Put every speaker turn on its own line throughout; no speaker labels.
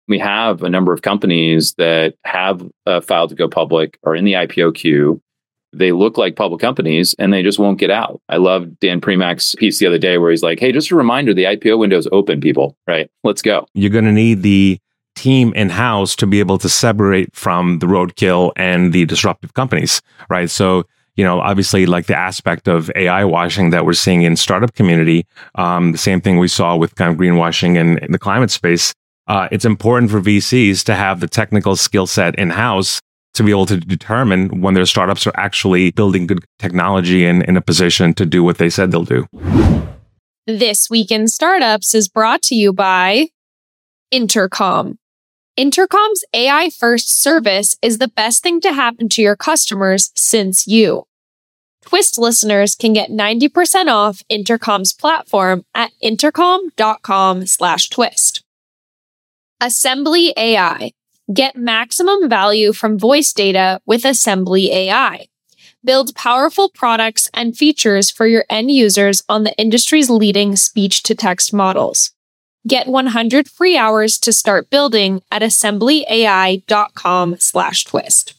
we have a number of companies that have filed to go public or in the IPO queue. They look like public companies and they just won't get out. I love Dan Primack's piece the other day where he's like, hey, just a reminder, the IPO window is open, people, right? Let's go.
You're going to need the team in-house to be able to separate from the roadkill and the disruptive companies, right? So, obviously like the aspect of AI washing that we're seeing in startup community, the same thing we saw with kind of greenwashing in the climate space. It's important for VCs to have the technical skill set in-house to be able to determine when their startups are actually building good technology and in a position to do what they said they'll do.
This Week in Startups is brought to you by Intercom. Intercom's AI-first service is the best thing to happen to your customers since you. Twist listeners can get 90% off Intercom's platform at intercom.com/twist. Assembly AI. Get maximum value from voice data with Assembly AI. Build powerful products and features for your end users on the industry's leading speech-to-text models. Get 100 free hours to start building at assemblyai.com/twist.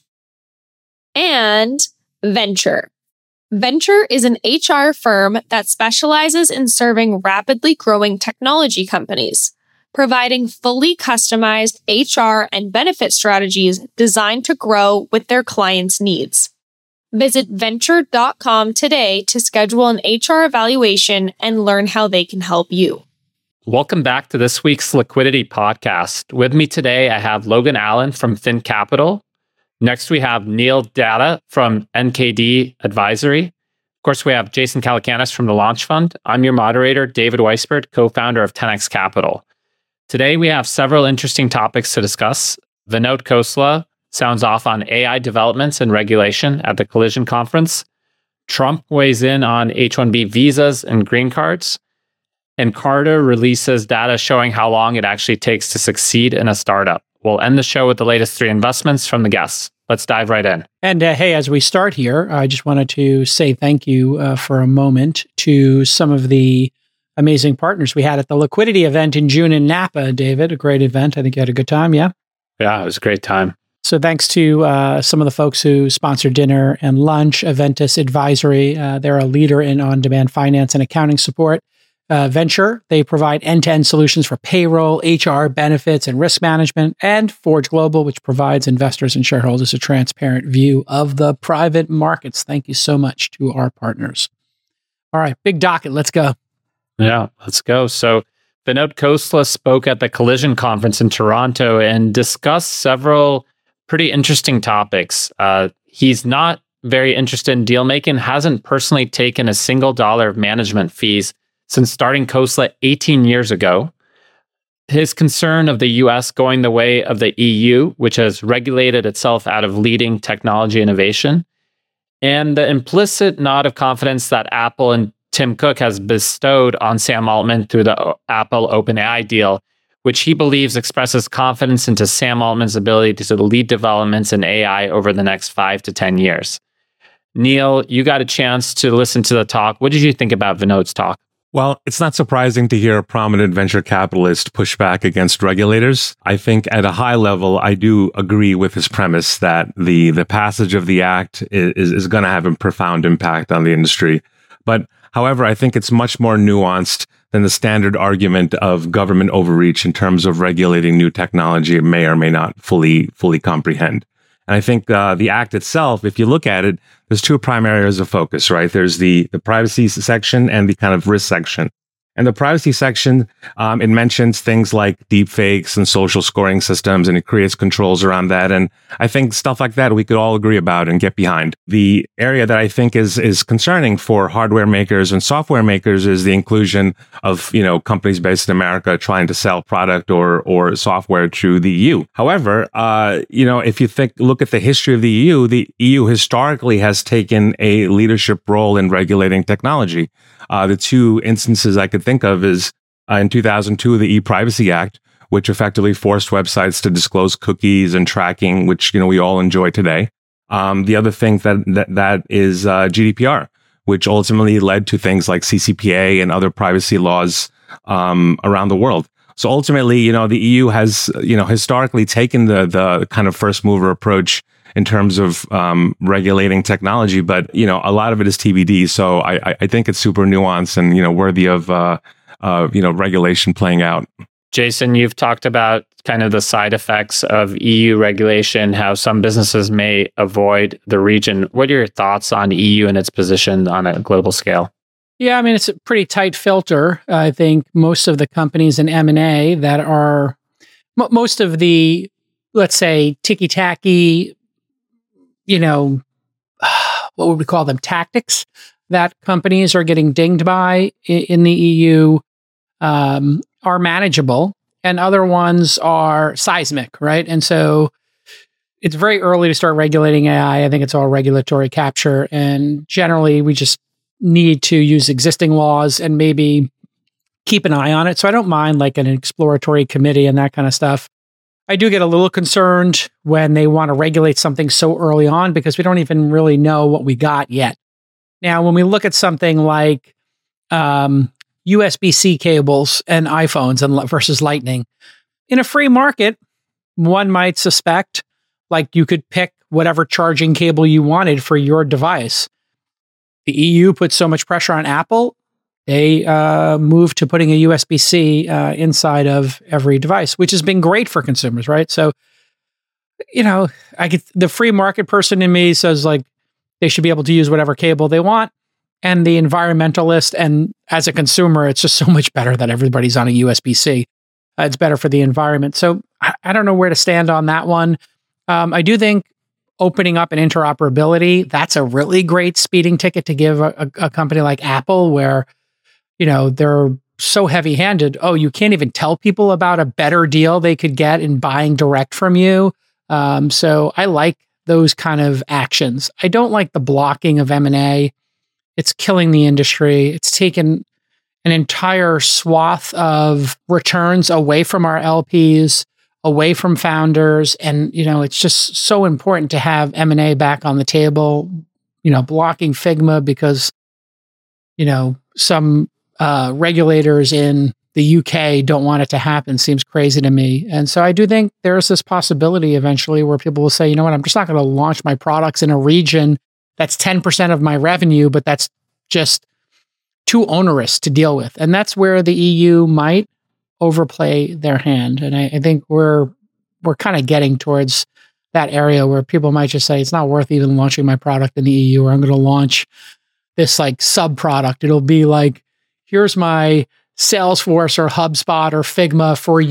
And Venture. Venture is an HR firm that specializes in serving rapidly growing technology companies, providing fully customized HR and benefit strategies designed to grow with their clients' needs. Visit venture.com today to schedule an HR evaluation and learn how they can help you.
Welcome back to this week's Liquidity Podcast. With me today, I have Logan Allen from Fin Capital. Next, we have Neil Datta from NKD Advisory. Of course, we have Jason Calacanis from the Launch Fund. I'm your moderator, David Weisbert, co-founder of 10X Capital. Today, we have several interesting topics to discuss. Vinod Khosla sounds off on AI developments and regulation at the Collision Conference. Trump weighs in on H-1B visas and green cards. And Carta releases data showing how long it actually takes to succeed in a startup. We'll end the show with the latest 3 investments from the guests. Let's dive right in.
And hey, as we start here, I just wanted to say thank you for a moment to some of the amazing partners we had at the Liquidity event in June in Napa, David. A great event. I think you had a good time, yeah?
Yeah, it was a great time.
So thanks to some of the folks who sponsored dinner and lunch. Aventus Advisory, they're a leader in on-demand finance and accounting support. Venture, they provide end-to-end solutions for payroll, HR, benefits, and risk management. And Forge Global, which provides investors and shareholders a transparent view of the private markets. Thank you so much to our partners. All right, big docket. Let's go.
Yeah, let's go. So Vinod Khosla spoke at the Collision Conference in Toronto and discussed several pretty interesting topics. He's not very interested in deal making, hasn't personally taken a single dollar of management fees since starting Khosla 18 years ago. His concern of the US going the way of the EU, which has regulated itself out of leading technology innovation, and the implicit nod of confidence that Apple and Tim Cook has bestowed on Sam Altman through the Apple OpenAI deal, which he believes expresses confidence into Sam Altman's ability to lead developments in AI over the next 5 to 10 years. Neil, you got a chance to listen to the talk. What did you think about Vinod's talk?
Well, it's not surprising to hear a prominent venture capitalist push back against regulators. I think at a high level, I do agree with his premise that the passage of the act is going to have a profound impact on the industry. But however, I think it's much more nuanced than the standard argument of government overreach in terms of regulating new technology it may or may not fully comprehend. And I think the act itself, if you look at it, there's 2 primary areas of focus, right? There's the privacy section and the kind of risk section. And the privacy section, it mentions things like deepfakes and social scoring systems, and it creates controls around that. And I think stuff like that we could all agree about and get behind. The area that I think is concerning for hardware makers and software makers is the inclusion of, companies based in America trying to sell product or software to the EU. However, if you look at the history of the EU historically has taken a leadership role in regulating technology. The 2 instances I could think of is in 2002, the ePrivacy Act, which effectively forced websites to disclose cookies and tracking, which we all enjoy today. The other thing that is GDPR, which ultimately led to things like CCPA and other privacy laws around the world. So ultimately, the EU has, historically taken the kind of first mover approach in terms of regulating technology, but a lot of it is TBD. So I think it's super nuanced and worthy of regulation playing out.
Jason, you've talked about kind of the side effects of EU regulation, how some businesses may avoid the region. What are your thoughts on EU and its position on a global scale?
Yeah, I mean, it's a pretty tight filter. I think most of the companies in M&A that are, most of the, let's say, ticky-tacky, what would we call them, tactics that companies are getting dinged by in the EU are manageable, and other ones are seismic, right? And so it's very early to start regulating AI. I think it's all regulatory capture, and generally we just need to use existing laws and maybe keep an eye on it. So I don't mind like an exploratory committee and that kind of stuff. I do get a little concerned when they want to regulate something so early on because we don't even really know what we got yet. Now, when we look at something like USB-C cables and iPhones and versus Lightning, in a free market, one might suspect like you could pick whatever charging cable you wanted for your device. The EU put so much pressure on Apple, they moved to putting a USB-C inside of every device, which has been great for consumers, right? So, the free market person in me says like they should be able to use whatever cable they want. And the environmentalist, and as a consumer, it's just so much better that everybody's on a USB-C. It's better for the environment. So I don't know where to stand on that one. I do think opening up an interoperability, that's a really great speeding ticket to give a company like Apple where, they're so heavy-handed. Oh, you can't even tell people about a better deal they could get in buying direct from you. So I like those kind of actions. I don't like the blocking of M&A. It's killing the industry. It's taken an entire swath of returns away from our LPs, away from founders. And, it's just so important to have M&A back on the table, blocking Figma because, some regulators in the UK don't want it to happen seems crazy to me. And so I do think there's this possibility eventually where people will say, you know what, I'm just not going to launch my products in a region that's 10% of my revenue, but that's just too onerous to deal with. And that's where the EU might overplay their hand. And I think we're kind of getting towards that area where people might just say, it's not worth even launching my product in the EU, or I'm going to launch this like sub product. It'll be like, here's my Salesforce or HubSpot or Figma for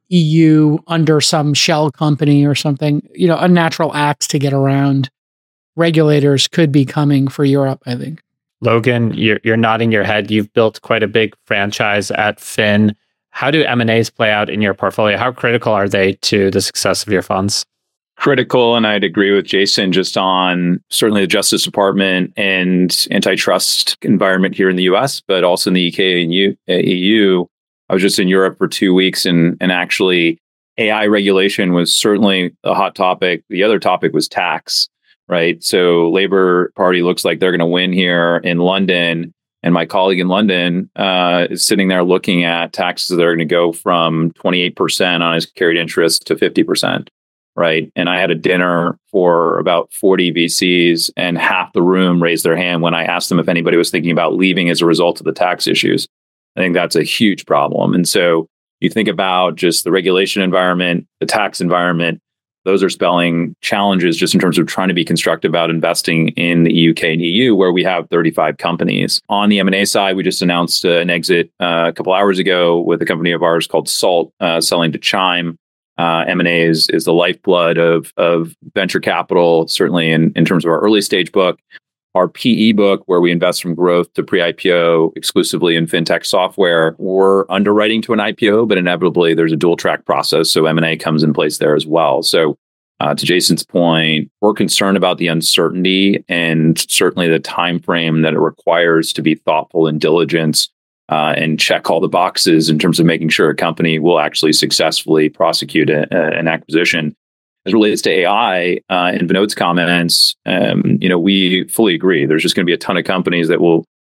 EU under some shell company or something, unnatural acts to get around. Regulators could be coming for Europe, I think.
Logan, you're nodding your head. You've built quite a big franchise at Fin. How do M&As play out in your portfolio? How critical are they to the success of your funds?
Critical, and I'd agree with Jason just on certainly the Justice Department and antitrust environment here in the US, but also in the UK and EU. I was just in Europe for 2 weeks, and actually AI regulation was certainly a hot topic. The other topic was tax. Right. So Labour Party looks like they're going to win here in London. And my colleague in London is sitting there looking at taxes that are going to go from 28% on his carried interest to 50%. Right. And I had a dinner for about 40 VCs, and half the room raised their hand when I asked them if anybody was thinking about leaving as a result of the tax issues. I think that's a huge problem. And so you think about just the regulation environment, the tax environment. Those are spelling challenges just in terms of trying to be constructive about investing in the UK and EU, where we have 35 companies. On the M&A side, we just announced an exit a couple hours ago with a company of ours called Salt, selling to Chime. M&A is the lifeblood of venture capital, certainly in terms of our early stage book. Our PE book, where we invest from growth to pre-IPO exclusively in fintech software, we're underwriting to an IPO, but inevitably there's a dual track process. So M&A comes in place there as well. So to Jason's point, we're concerned about the uncertainty and certainly the time frame that it requires to be thoughtful and diligent and check all the boxes in terms of making sure a company will actually successfully prosecute an acquisition. As it relates to AI, in Vinod's comments, we fully agree. There's just going to be a ton of companies that will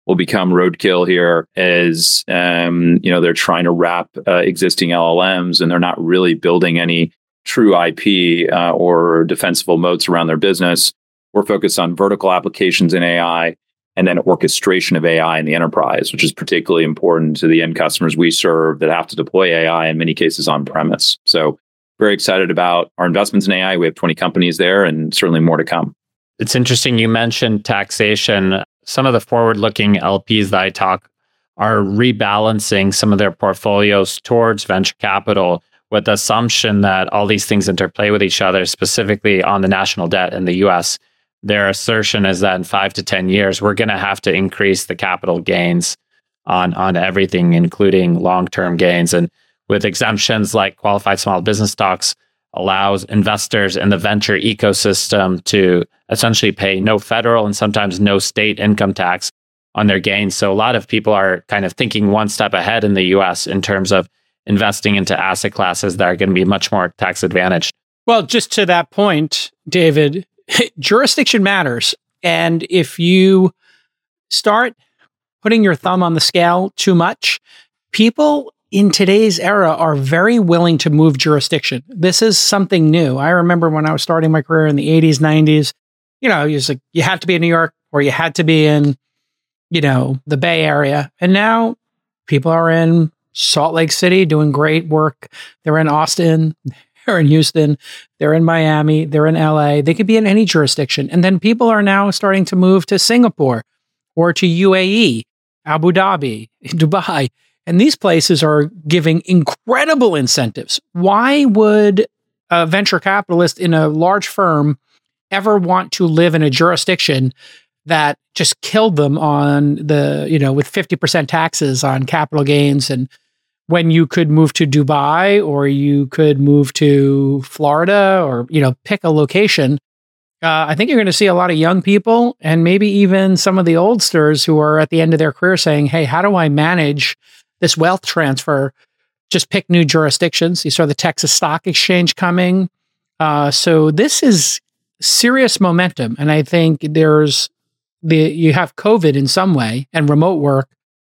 will become roadkill here as they're trying to wrap existing LLMs, and they're not really building any true IP or defensible moats around their business. We're focused on vertical applications in AI and then orchestration of AI in the enterprise, which is particularly important to the end customers we serve that have to deploy AI in many cases on premise. So very excited about our investments in AI. We have 20 companies there and certainly more to come.
It's interesting you mentioned taxation. Some of the forward-looking LPs that I talk are rebalancing some of their portfolios towards venture capital with the assumption that all these things interplay with each other, specifically on the national debt in the US. Their assertion is that in 5 to 10 years, we're going to have to increase the capital gains on everything, including long-term gains. And with exemptions like qualified small business stocks, allows investors in the venture ecosystem to essentially pay no federal and sometimes no state income tax on their gains. So a lot of people are kind of thinking one step ahead in the US in terms of investing into asset classes that are going to be much more tax advantaged.
Well, just to that point, David, jurisdiction matters. And if you start putting your thumb on the scale too much, people in today's era are very willing to move jurisdiction. This is something new. I remember when I was starting my career in the 80s, 90s, you had to be in New York or you had to be in, the Bay Area. And now people are in Salt Lake City doing great work. They're in Austin, they're in Houston, they're in Miami, they're in LA. They could be in any jurisdiction. And then people are now starting to move to Singapore or to UAE, Abu Dhabi, Dubai. And these places are giving incredible incentives. Why would a venture capitalist in a large firm ever want to live in a jurisdiction that just killed them on with 50% taxes on capital gains? And when you could move to Dubai or you could move to Florida or, pick a location, I think you're going to see a lot of young people and maybe even some of the oldsters who are at the end of their career saying, hey, how do I manage this wealth transfer? Just pick new jurisdictions. You saw the Texas Stock Exchange coming. So this is serious momentum. And I think you have COVID in some way and remote work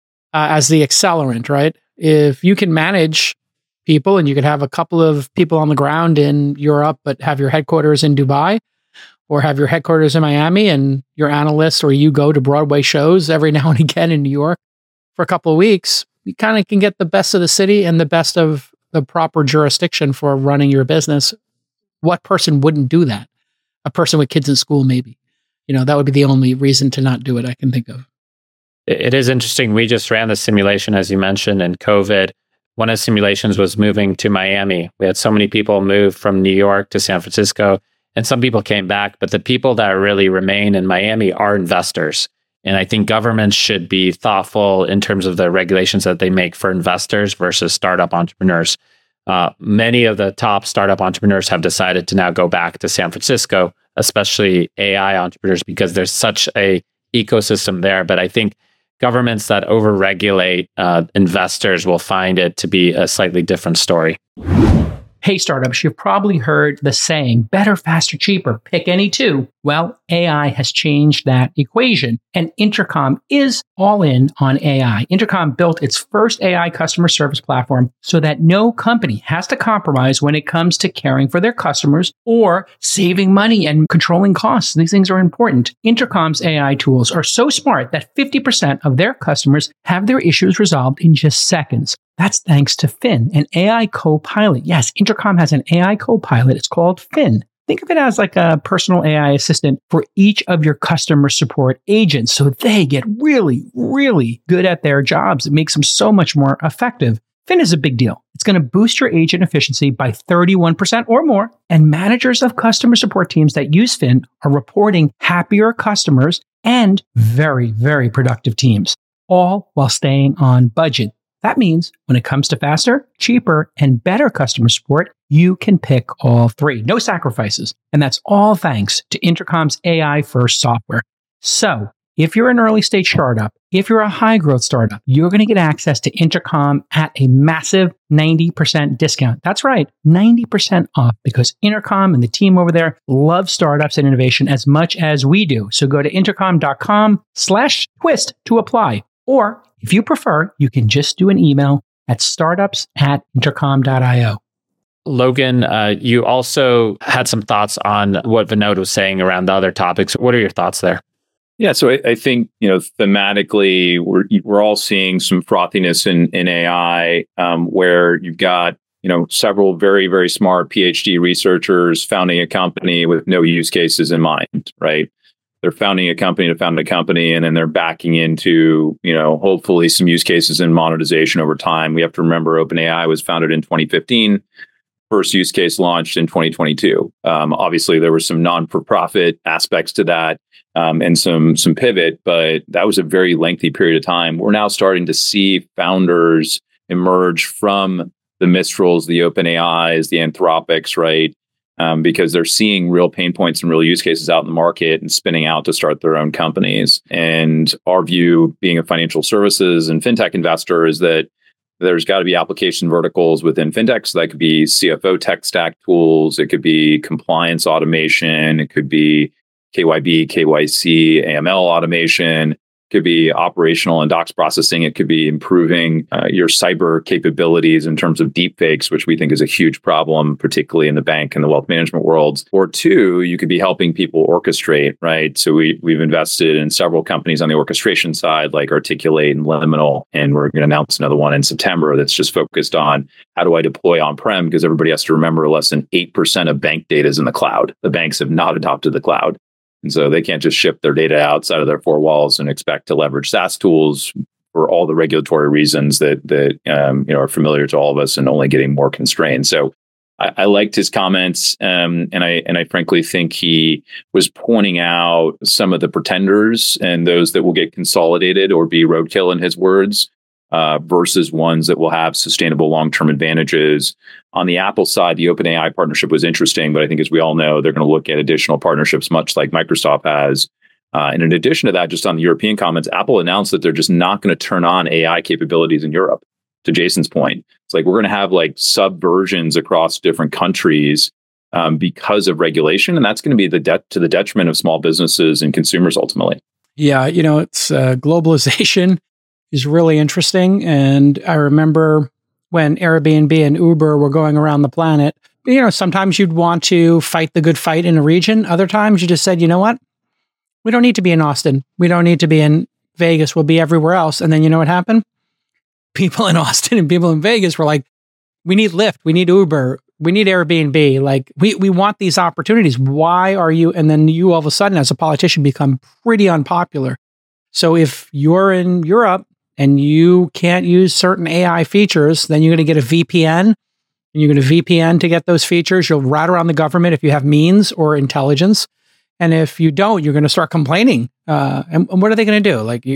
as the accelerant, right? If you can manage people and you could have a couple of people on the ground in Europe, but have your headquarters in Dubai or have your headquarters in Miami and your analysts or you go to Broadway shows every now and again in New York for a couple of weeks, you kind of can get the best of the city and the best of the proper jurisdiction for running your business. What person wouldn't do that? A person with kids in school, maybe. That would be the only reason to not do it I can think of.
It is interesting. We just ran the simulation, as you mentioned, in COVID. One of the simulations was moving to Miami. We had so many people move from New York to San Francisco, and some people came back, but the people that really remain in Miami are investors. And I think governments should be thoughtful in terms of the regulations that they make for investors versus startup entrepreneurs. Many of the top startup entrepreneurs have decided to now go back to San Francisco, especially AI entrepreneurs, because there's such a ecosystem there. But I think governments that overregulate investors will find it to be a slightly different story.
Hey, startups, you've probably heard the saying, better, faster, cheaper, pick any two. Well, AI has changed that equation, and Intercom is all in on AI. Intercom built its first AI customer service platform so that no company has to compromise when it comes to caring for their customers or saving money and controlling costs. These things are important. Intercom's AI tools are so smart that 50% of their customers have their issues resolved in just seconds. That's thanks to Finn, an AI co-pilot. Yes, Intercom has an AI co-pilot. It's called Finn. Think of it as like a personal AI assistant for each of your customer support agents so they get really, really good at their jobs. It makes them so much more effective. Finn is a big deal. It's going to boost your agent efficiency by 31% or more, and managers of customer support teams that use Finn are reporting happier customers and very, very productive teams, all while staying on budget. That means when it comes to faster, cheaper, and better customer support, you can pick all three. No sacrifices. And that's all thanks to Intercom's AI-first software. So if you're an early stage startup, if you're a high growth startup, you're going to get access to Intercom at a massive 90% discount. That's right, 90% off, because Intercom and the team over there love startups and innovation as much as we do. So go to intercom.com/twist to apply. Or if you prefer, you can just do an email at startups@intercom.io.
Logan, you also had some thoughts on what Vinod was saying around the other topics. What are your thoughts there?
Yeah, so I think, thematically, we're all seeing some frothiness in AI, where you've got, several very, very smart PhD researchers founding a company with no use cases in mind, right? They're founding a company to found a company, and then they're backing into, hopefully some use cases and monetization over time. We have to remember OpenAI was founded in 2015. First use case launched in 2022. Obviously, there were some non-for-profit aspects to that, and some pivot, but that was a very lengthy period of time. We're now starting to see founders emerge from the Mistrals, the OpenAIs, the Anthropics, right? Because they're seeing real pain points and real use cases out in the market and spinning out to start their own companies. And our view, being a financial services and fintech investor, is that there's got to be application verticals within fintech. So that could be CFO tech stack tools. It could be compliance automation. It could be KYB, KYC, AML automation. It could be operational and docs processing. It could be improving your cyber capabilities in terms of deepfakes, which we think is a huge problem, particularly in the bank and the wealth management worlds. Or two, you could be helping people orchestrate, right? So we've invested in several companies on the orchestration side, like Articulate and Liminal, and we're going to announce another one in September that's just focused on how do I deploy on-prem, because everybody has to remember less than 8% of bank data is in the cloud. The banks have not adopted the cloud. And so they can't just ship their data outside of their four walls and expect to leverage SaaS tools for all the regulatory reasons that are familiar to all of us and only getting more constrained. So I liked his comments, and I frankly think he was pointing out some of the pretenders and those that will get consolidated or be roadkill, in his words, versus ones that will have sustainable long-term advantages. On the Apple side, the OpenAI partnership was interesting, but I think, as we all know, they're going to look at additional partnerships, much like Microsoft has. And in addition to that, just on the European comments, Apple announced that they're just not going to turn on AI capabilities in Europe. To Jason's point, it's like we're going to have like subversions across different countries because of regulation, and that's going to be to the detriment of small businesses and consumers ultimately. Yeah,
it's globalization is really interesting, and I remember when Airbnb and Uber were going around the planet, sometimes you'd want to fight the good fight in a region. Other times you just said, you know what? We don't need to be in Austin. We don't need to be in Vegas. We'll be everywhere else. And then you know what happened? People in Austin and people in Vegas were like, we need Lyft. We need Uber. We need Airbnb. Like, we want these opportunities. Why are you? And then you all of a sudden, as a politician, become pretty unpopular. So if you're in Europe and you can't use certain AI features, then you're going to get a VPN, and you're going to VPN to get those features. You'll rat around the government if you have means or intelligence. And if you don't, you're going to start complaining. And what are they going to do? Like,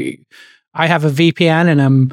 I have a VPN and I'm,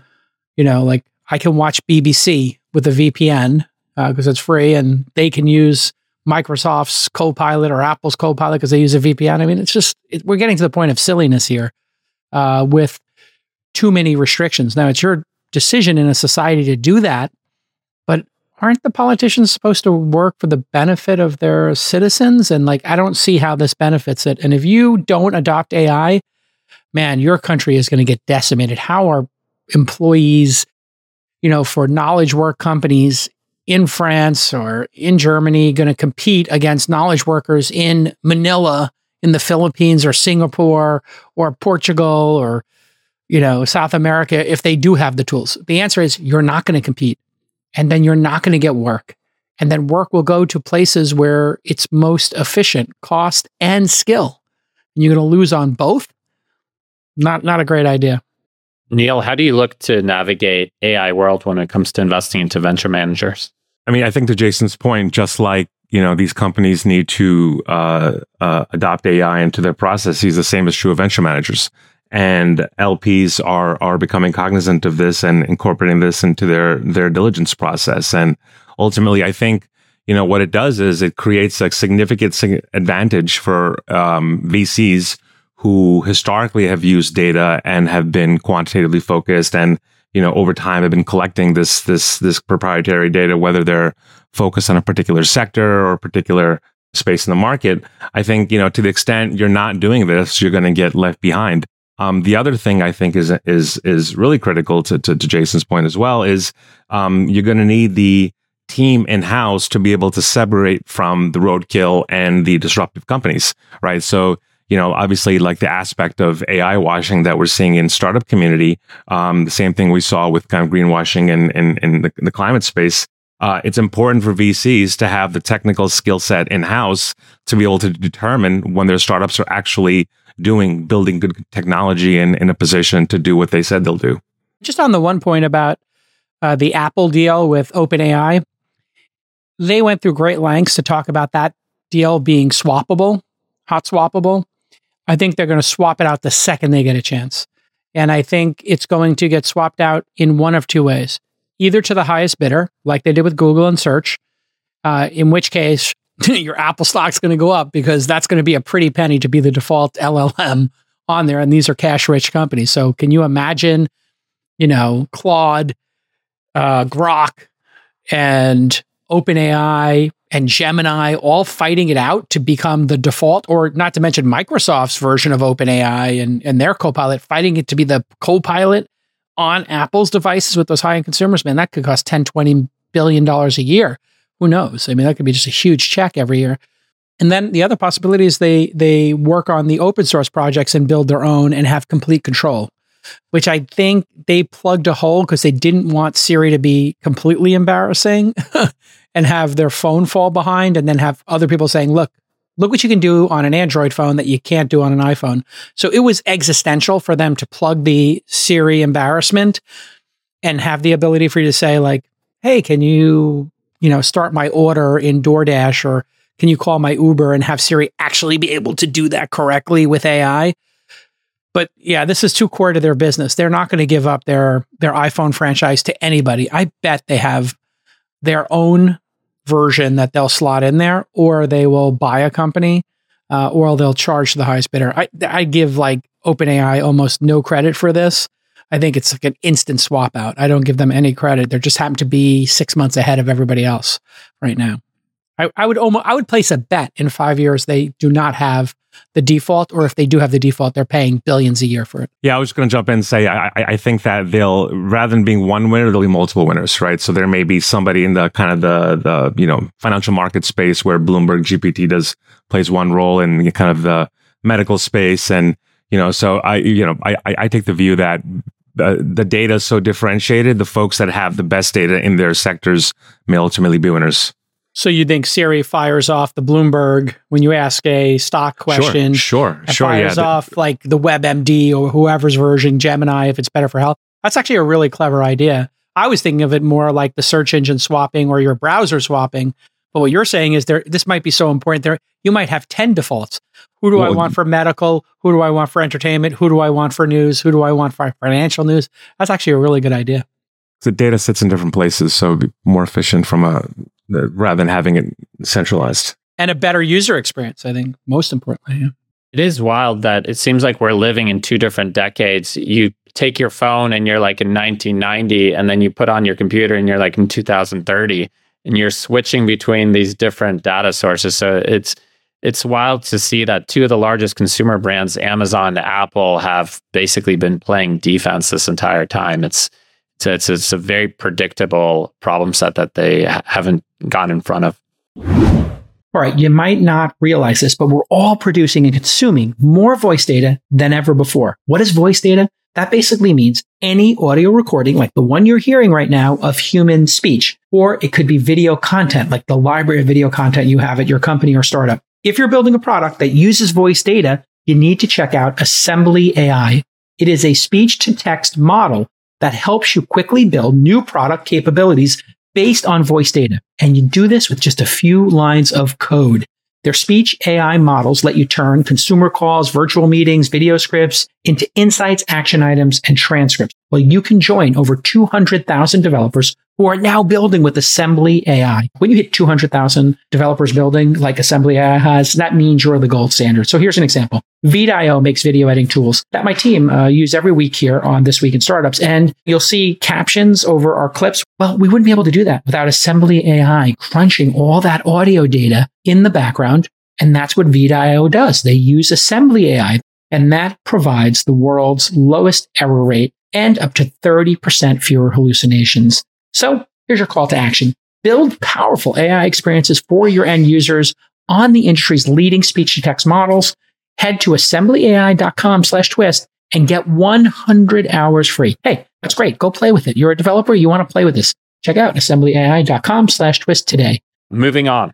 I can watch BBC with a VPN because it's free, and they can use Microsoft's Copilot or Apple's Copilot because they use a VPN. I mean, it's just, we're getting to the point of silliness here with too many restrictions. Now, it's your decision in a society to do that, but aren't the politicians supposed to work for the benefit of their citizens? And I don't see how this benefits it. And if you don't adopt AI, man, your country is going to get decimated. How are employees, for knowledge work companies in France or in Germany going to compete against knowledge workers in Manila, in the Philippines or Singapore or Portugal or South America, if they do have the tools? The answer is you're not going to compete, and then you're not going to get work. And then work will go to places where it's most efficient, cost and skill. And you're going to lose on both. Not a great idea.
Neil, how do you look to navigate AI world when it comes to investing into venture managers?
I mean, I think to Jason's point, just like, these companies need to adopt AI into their processes, the same is true of venture managers. And LPs are becoming cognizant of this and incorporating this into their diligence process. And ultimately, I think, what it does is it creates a significant advantage for VCs who historically have used data and have been quantitatively focused and, over time have been collecting this proprietary data, whether they're focused on a particular sector or a particular space in the market. I think, to the extent you're not doing this, you're going to get left behind. The other thing I think is really critical to Jason's point as well is you're going to need the team in-house to be able to separate from the roadkill and the disruptive companies, right? So, obviously like the aspect of AI washing that we're seeing in startup community, the same thing we saw with kind of greenwashing in the climate space. It's important for VCs to have the technical skill set in-house to be able to determine when their startups are actually building good technology and in a position to do what they said they'll do.
Just on the one point about the Apple deal with OpenAI, they went through great lengths to talk about that deal being swappable, hot swappable. I think they're going to swap it out the second they get a chance. And I think it's going to get swapped out in one of two ways. Either to the highest bidder, like they did with Google and search, in which case your Apple stock's going to go up because that's going to be a pretty penny to be the default LLM on there. And these are cash-rich companies. So can you imagine, Claude, Grok, and OpenAI and Gemini all fighting it out to become the default, or not to mention Microsoft's version of OpenAI and their Copilot fighting it to be the Copilot on Apple's devices with those high-end consumers? Man, that could cost $10, $20 billion a year. Who knows? I mean, that could be just a huge check every year. And then the other possibility is they work on the open source projects and build their own and have complete control, which I think they plugged a hole because they didn't want Siri to be completely embarrassing and have their phone fall behind and then have other people saying, look what you can do on an Android phone that you can't do on an iPhone. So it was existential for them to plug the Siri embarrassment and have the ability for you to say like, hey, can you, start my order in DoorDash, or can you call my Uber, and have Siri actually be able to do that correctly with AI? But yeah, this is too core to their business. They're not going to give up their iPhone franchise to anybody. I bet they have their own version that they'll slot in there, or they will buy a company, or they'll charge the highest bidder. I give like OpenAI almost no credit for this. I think it's like an instant swap out. I don't give them any credit. They just happen to be 6 months ahead of everybody else right now. I would place a bet in 5 years they do not have the default, or if they do have the default, they're paying billions a year for it.
Yeah, I was going to jump in and say, I think that they'll, rather than being one winner, there'll be multiple winners, right? So there may be somebody in the kind of the financial market space where Bloomberg GPT plays one role in kind of the medical space. And, so I take the view that the data is so differentiated, the folks that have the best data in their sectors may ultimately be winners.
So you think Siri fires off the Bloomberg when you ask a stock question?
Sure.
Fires off like the WebMD or whoever's version, Gemini, if it's better for health. That's actually a really clever idea. I was thinking of it more like the search engine swapping or your browser swapping. But what you're saying is this might be so important. You might have 10 defaults. Who do I want for medical? Who do I want for entertainment? Who do I want for news? Who do I want for financial news? That's actually a really good idea.
The data sits in different places, so it'd be more efficient rather than having it centralized.
And a better user experience, I think, most importantly. Yeah.
It is wild that it seems like we're living in two different decades. You take your phone and you're like in 1990, and then you put on your computer and you're like in 2030, and you're switching between these different data sources. So it's wild to see that two of the largest consumer brands, Amazon and Apple, have basically been playing defense this entire time. It's a very predictable problem set that they haven't gone in front of.
All right, you might not realize this, but we're all producing and consuming more voice data than ever before. What is voice data? That basically means any audio recording, like the one you're hearing right now, of human speech. Or it could be video content, like the library of video content you have at your company or startup. If you're building a product that uses voice data, you need to check out Assembly AI. It is a speech-to-text model that helps you quickly build new product capabilities based on voice data. And you do this with just a few lines of code. Their speech AI models let you turn consumer calls, virtual meetings, video scripts into insights, action items, and transcripts. Well, you can join over 200,000 developers who are now building with Assembly AI. When you hit 200,000 developers building like Assembly AI has, that means you're the gold standard. So here's an example. Vido makes video editing tools that my team use every week here on This Week in Startups. And you'll see captions over our clips. Well, we wouldn't be able to do that without Assembly AI crunching all that audio data in the background. And that's what Vido does. They use Assembly AI, and that provides the world's lowest error rate and up to 30% fewer hallucinations. So here's your call to action. Build powerful AI experiences for your end users on the industry's leading speech-to-text models. Head to assemblyai.com/twist and get 100 hours free. Hey, that's great. Go play with it. You're a developer. You want to play with this. Check out assemblyai.com/twist today.
Moving on.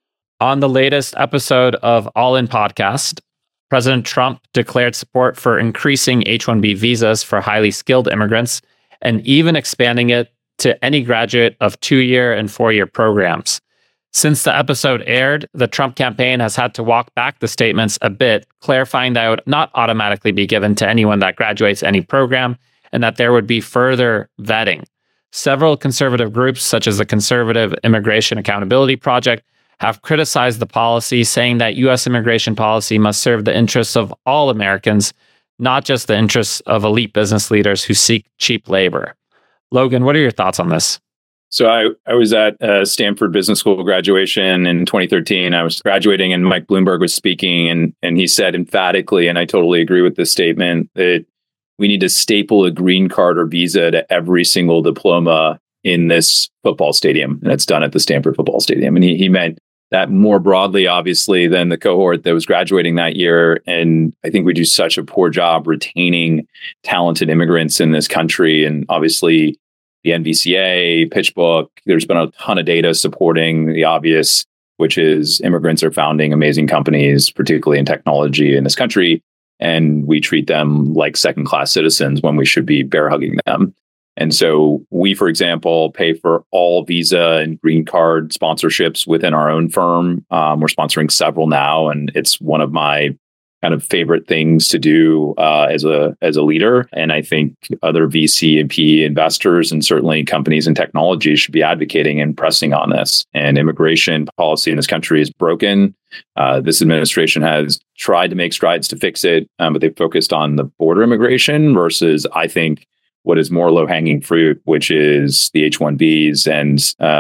On the latest episode of All In Podcast, President Trump declared support for increasing H-1B visas for highly skilled immigrants and even expanding it to any graduate of 2-year and 4-year programs. Since the episode aired, the Trump campaign has had to walk back the statements a bit, clarifying that it would not automatically be given to anyone that graduates any program and that there would be further vetting. Several conservative groups, such as the Conservative Immigration Accountability Project, have criticized the policy, saying that U.S. immigration policy must serve the interests of all Americans, not just the interests of elite business leaders who seek cheap labor. Logan, what are your thoughts on this?
So I was at Stanford Business School graduation in 2013. I was graduating and Mike Bloomberg was speaking and he said emphatically, and I totally agree with this statement, that we need to staple a green card or visa to every single diploma in this football stadium. And it's done at the Stanford football stadium. And he meant that more broadly, obviously, than the cohort that was graduating that year. And I think we do such a poor job retaining talented immigrants in this country. And obviously, the NVCA, PitchBook, there's been a ton of data supporting the obvious, which is immigrants are founding amazing companies, particularly in technology in this country. And we treat them like second-class citizens when we should be bear hugging them. And so we, for example, pay for all visa and green card sponsorships within our own firm. We're sponsoring several now, and it's one of my kind of favorite things to do as a leader. And I think other VC and PE investors and certainly companies in technology should be advocating and pressing on this. And immigration policy in this country is broken. This administration has tried to make strides to fix it, but they've focused on the border immigration versus, I think, what is more low-hanging fruit, which is the H-1Bs and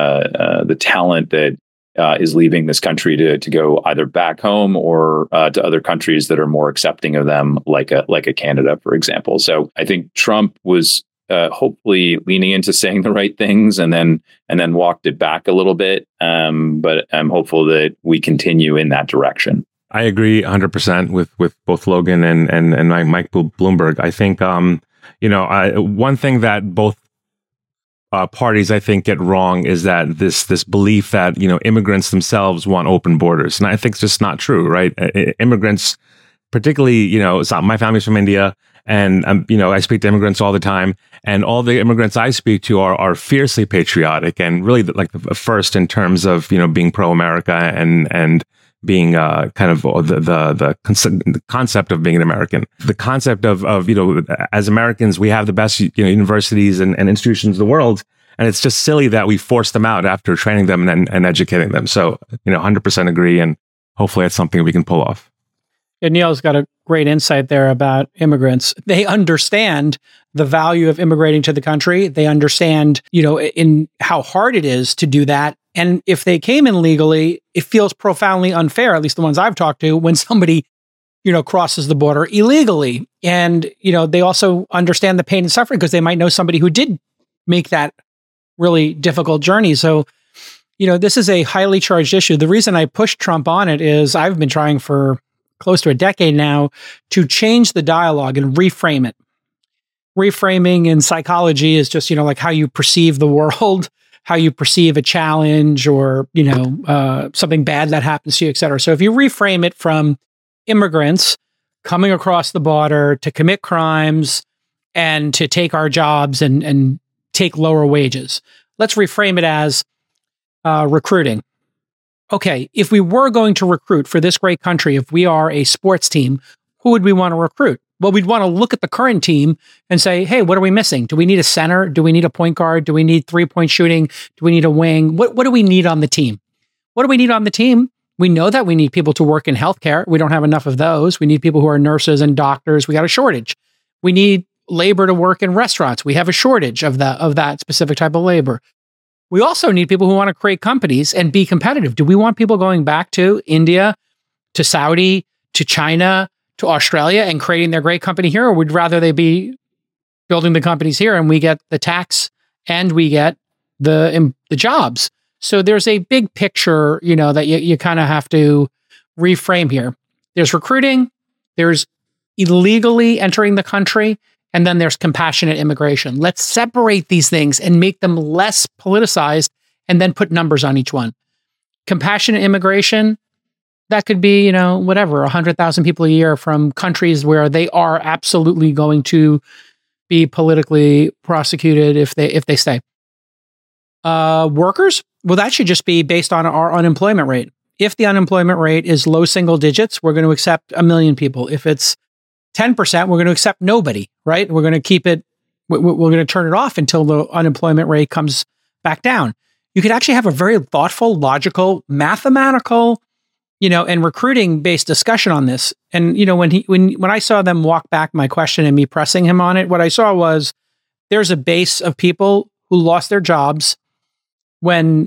the talent that is leaving this country to go either back home or to other countries that are more accepting of them, like a Canada, for example. So I think Trump was hopefully leaning into saying the right things and then walked it back a little bit. But I'm hopeful that we continue in that direction.
I agree 100% with both Logan and Mike Bloomberg. I think one thing that both parties, I think, get wrong is that this belief that immigrants themselves want open borders, and I think it's just not true, right? Immigrants, particularly, my family's from India, and I speak to immigrants all the time, and all the immigrants I speak to are fiercely patriotic and really like the first in terms of being pro-America and being kind of the concept of being an American, the concept of as Americans we have the best universities and institutions in the world, and it's just silly that we force them out after training them and educating them. So 100% agree, and hopefully that's something we can pull off.
And Neil's got a great insight there about immigrants. They understand the value of immigrating to the country. They understand in how hard it is to do that. And if they came in legally, it feels profoundly unfair, at least the ones I've talked to, when somebody, crosses the border illegally. And, they also understand the pain and suffering because they might know somebody who did make that really difficult journey. So, this is a highly charged issue. The reason I pushed Trump on it is I've been trying for close to a decade now to change the dialogue and reframe it. Reframing in psychology is just, like how you perceive the world, how you perceive a challenge or, something bad that happens to you, et cetera. So if you reframe it from immigrants coming across the border to commit crimes and to take our jobs and take lower wages, let's reframe it as recruiting. Okay, if we were going to recruit for this great country, if we are a sports team, who would we want to recruit? Well, we'd want to look at the current team and say, hey, what are we missing? Do we need a center? Do we need a point guard? Do we need 3-point shooting? Do we need a wing? What do we need on the team? What do we need on the team? We know that we need people to work in healthcare. We don't have enough of those. We need people who are nurses and doctors. We got a shortage. We need labor to work in restaurants. We have a shortage of that specific type of labor. We also need people who want to create companies and be competitive. Do we want people going back to India, to Saudi, to China, to Australia and creating their great company here? Or would rather they be building the companies here and we get the tax and we get the jobs? So there's a big picture, that you kind of have to reframe here. There's recruiting, there's illegally entering the country, and then there's compassionate immigration. Let's separate these things and make them less politicized and then put numbers on each one. Compassionate immigration, that could be, 100,000 people a year from countries where they are absolutely going to be politically prosecuted if they stay. Workers, well, that should just be based on our unemployment rate. If the unemployment rate is low single digits, we're going to accept 1 million people. If it's 10%, we're going to accept nobody, right? We're going to keep it, we're going to turn it off until the unemployment rate comes back down. You could actually have a very thoughtful, logical, mathematical, and recruiting-based discussion on this. And, when I saw them walk back my question and me pressing him on it, what I saw was there's a base of people who lost their jobs when,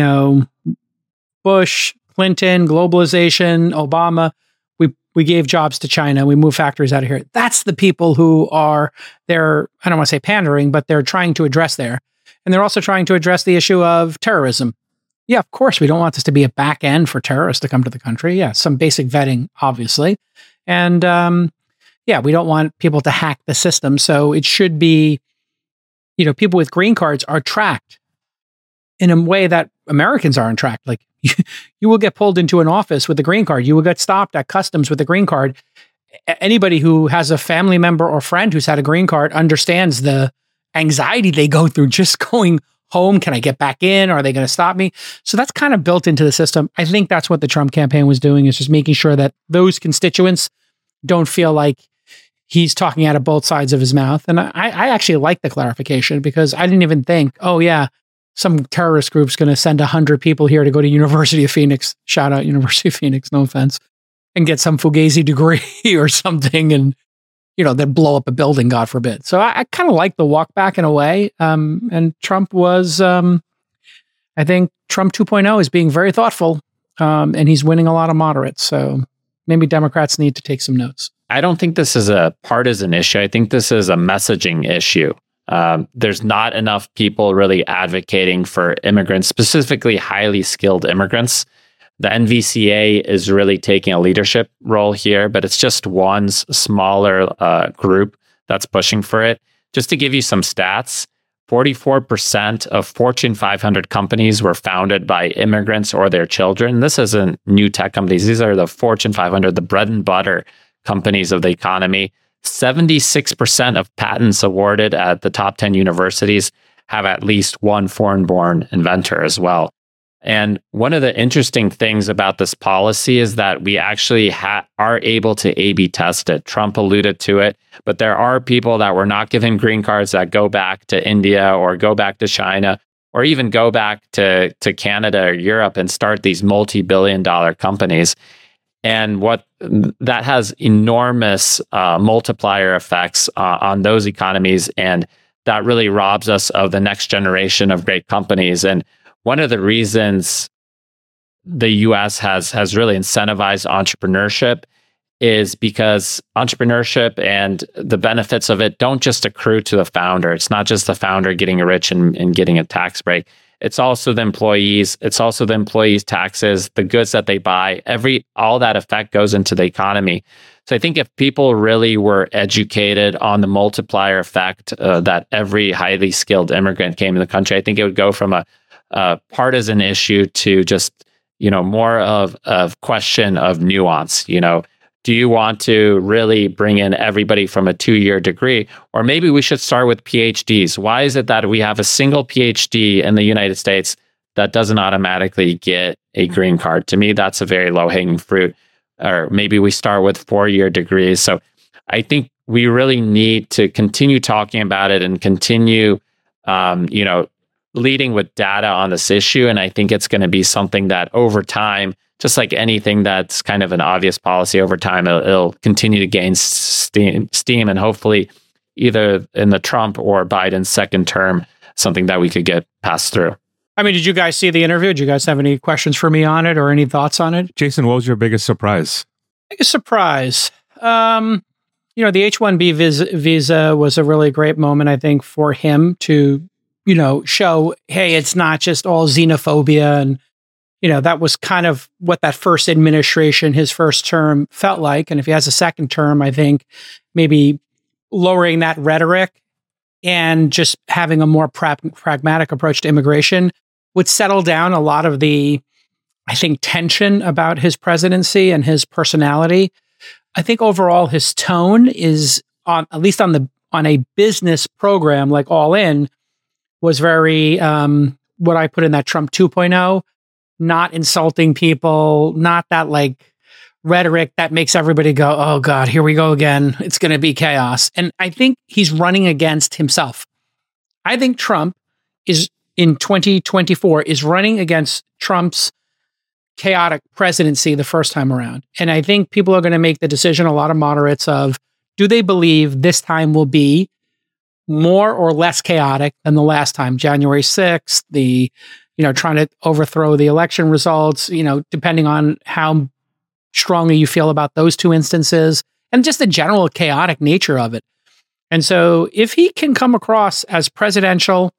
Bush, Clinton, globalization, Obama, we gave jobs to China. We moved factories out of here. That's the people who they're, I don't want to say pandering, but they're trying to address there. And they're also trying to address the issue of terrorism. Yeah, of course, we don't want this to be a back end for terrorists to come to the country. Yeah, some basic vetting, obviously. And we don't want people to hack the system. So it should be, people with green cards are tracked in a way that Americans aren't tracked. Like you will get pulled into an office with a green card. You will get stopped at customs with a green card. Anybody who has a family member or friend who's had a green card understands the anxiety they go through just going home. Can I get back in? Are they going to stop me? So that's kind of built into the system. I think that's what the Trump campaign was doing, is just making sure that those constituents don't feel like he's talking out of both sides of his mouth. And I actually like the clarification, because I didn't even think, oh yeah, some terrorist group's going to send 100 people here to go to University of Phoenix. Shout out University of Phoenix, no offense, and get some Fugazi degree or something. And, then blow up a building, God forbid. So I kind of like the walk back in a way. And Trump was, I think Trump 2.0 is being very thoughtful, and he's winning a lot of moderates. So maybe Democrats need to take some notes.
I don't think this is a partisan issue. I think this is a messaging issue. There's not enough people really advocating for immigrants, specifically highly skilled immigrants. The NVCA is really taking a leadership role here, but it's just one smaller group that's pushing for it. Just to give you some stats, 44% of Fortune 500 companies were founded by immigrants or their children. This isn't new tech companies. These are the Fortune 500, the bread and butter companies of the economy. 76% of patents awarded at the top 10 universities have at least one foreign-born inventor as well. And one of the interesting things about this policy is that we actually are able to A/B test it. Trump alluded to it, but there are people that were not given green cards that go back to India or go back to China or even go back to Canada or Europe and start these multi-billion-dollar companies. And what that has enormous multiplier effects on those economies, and that really robs us of the next generation of great companies. And one of the reasons the U.S. has really incentivized entrepreneurship is because entrepreneurship and the benefits of it don't just accrue to the founder. It's not just the founder getting rich and getting a tax break. It's also the employees. It's also the employees' taxes, the goods that they buy. All that effect goes into the economy. So I think if people really were educated on the multiplier effect that every highly skilled immigrant came to the country, I think it would go from a partisan issue to just more of question of nuance. Do you want to really bring in everybody from a 2-year degree? Or maybe we should start with PhDs. Why is it that we have a single PhD in the United States that doesn't automatically get a green card? To me, that's a very low-hanging fruit. Or maybe we start with 4-year degrees. So I think we really need to continue talking about it and continue, leading with data on this issue. And I think it's going to be something that over time, just like anything that's kind of an obvious policy over time, it'll continue to gain steam and hopefully either in the Trump or Biden second term, something that we could get passed through.
I mean, did you guys see the interview? Did you guys have any questions for me on it or any thoughts on it?
Jason, what was your biggest surprise?
Biggest surprise. The H-1B visa was a really great moment, I think, for him to, show, hey, it's not just all xenophobia. And, that was kind of what that first administration, his first term felt like. And if he has a second term, I think maybe lowering that rhetoric and just having a more pragmatic approach to immigration would settle down a lot of the, I think, tension about his presidency and his personality. I think overall his tone is at least on a business program like All In was very what I put in that Trump 2.0, not insulting people, not that like rhetoric that makes everybody go, oh God, here we go again. It's going to be chaos. And I think he's running against himself. I think Trump is in 2024 is running against Trump's chaotic presidency the first time around. And I think people are going to make the decision, a lot of moderates, of do they believe this time will be more or less chaotic than the last time, January 6th, trying to overthrow the election results, depending on how strongly you feel about those two instances and just the general chaotic nature of it. And so if he can come across as presidential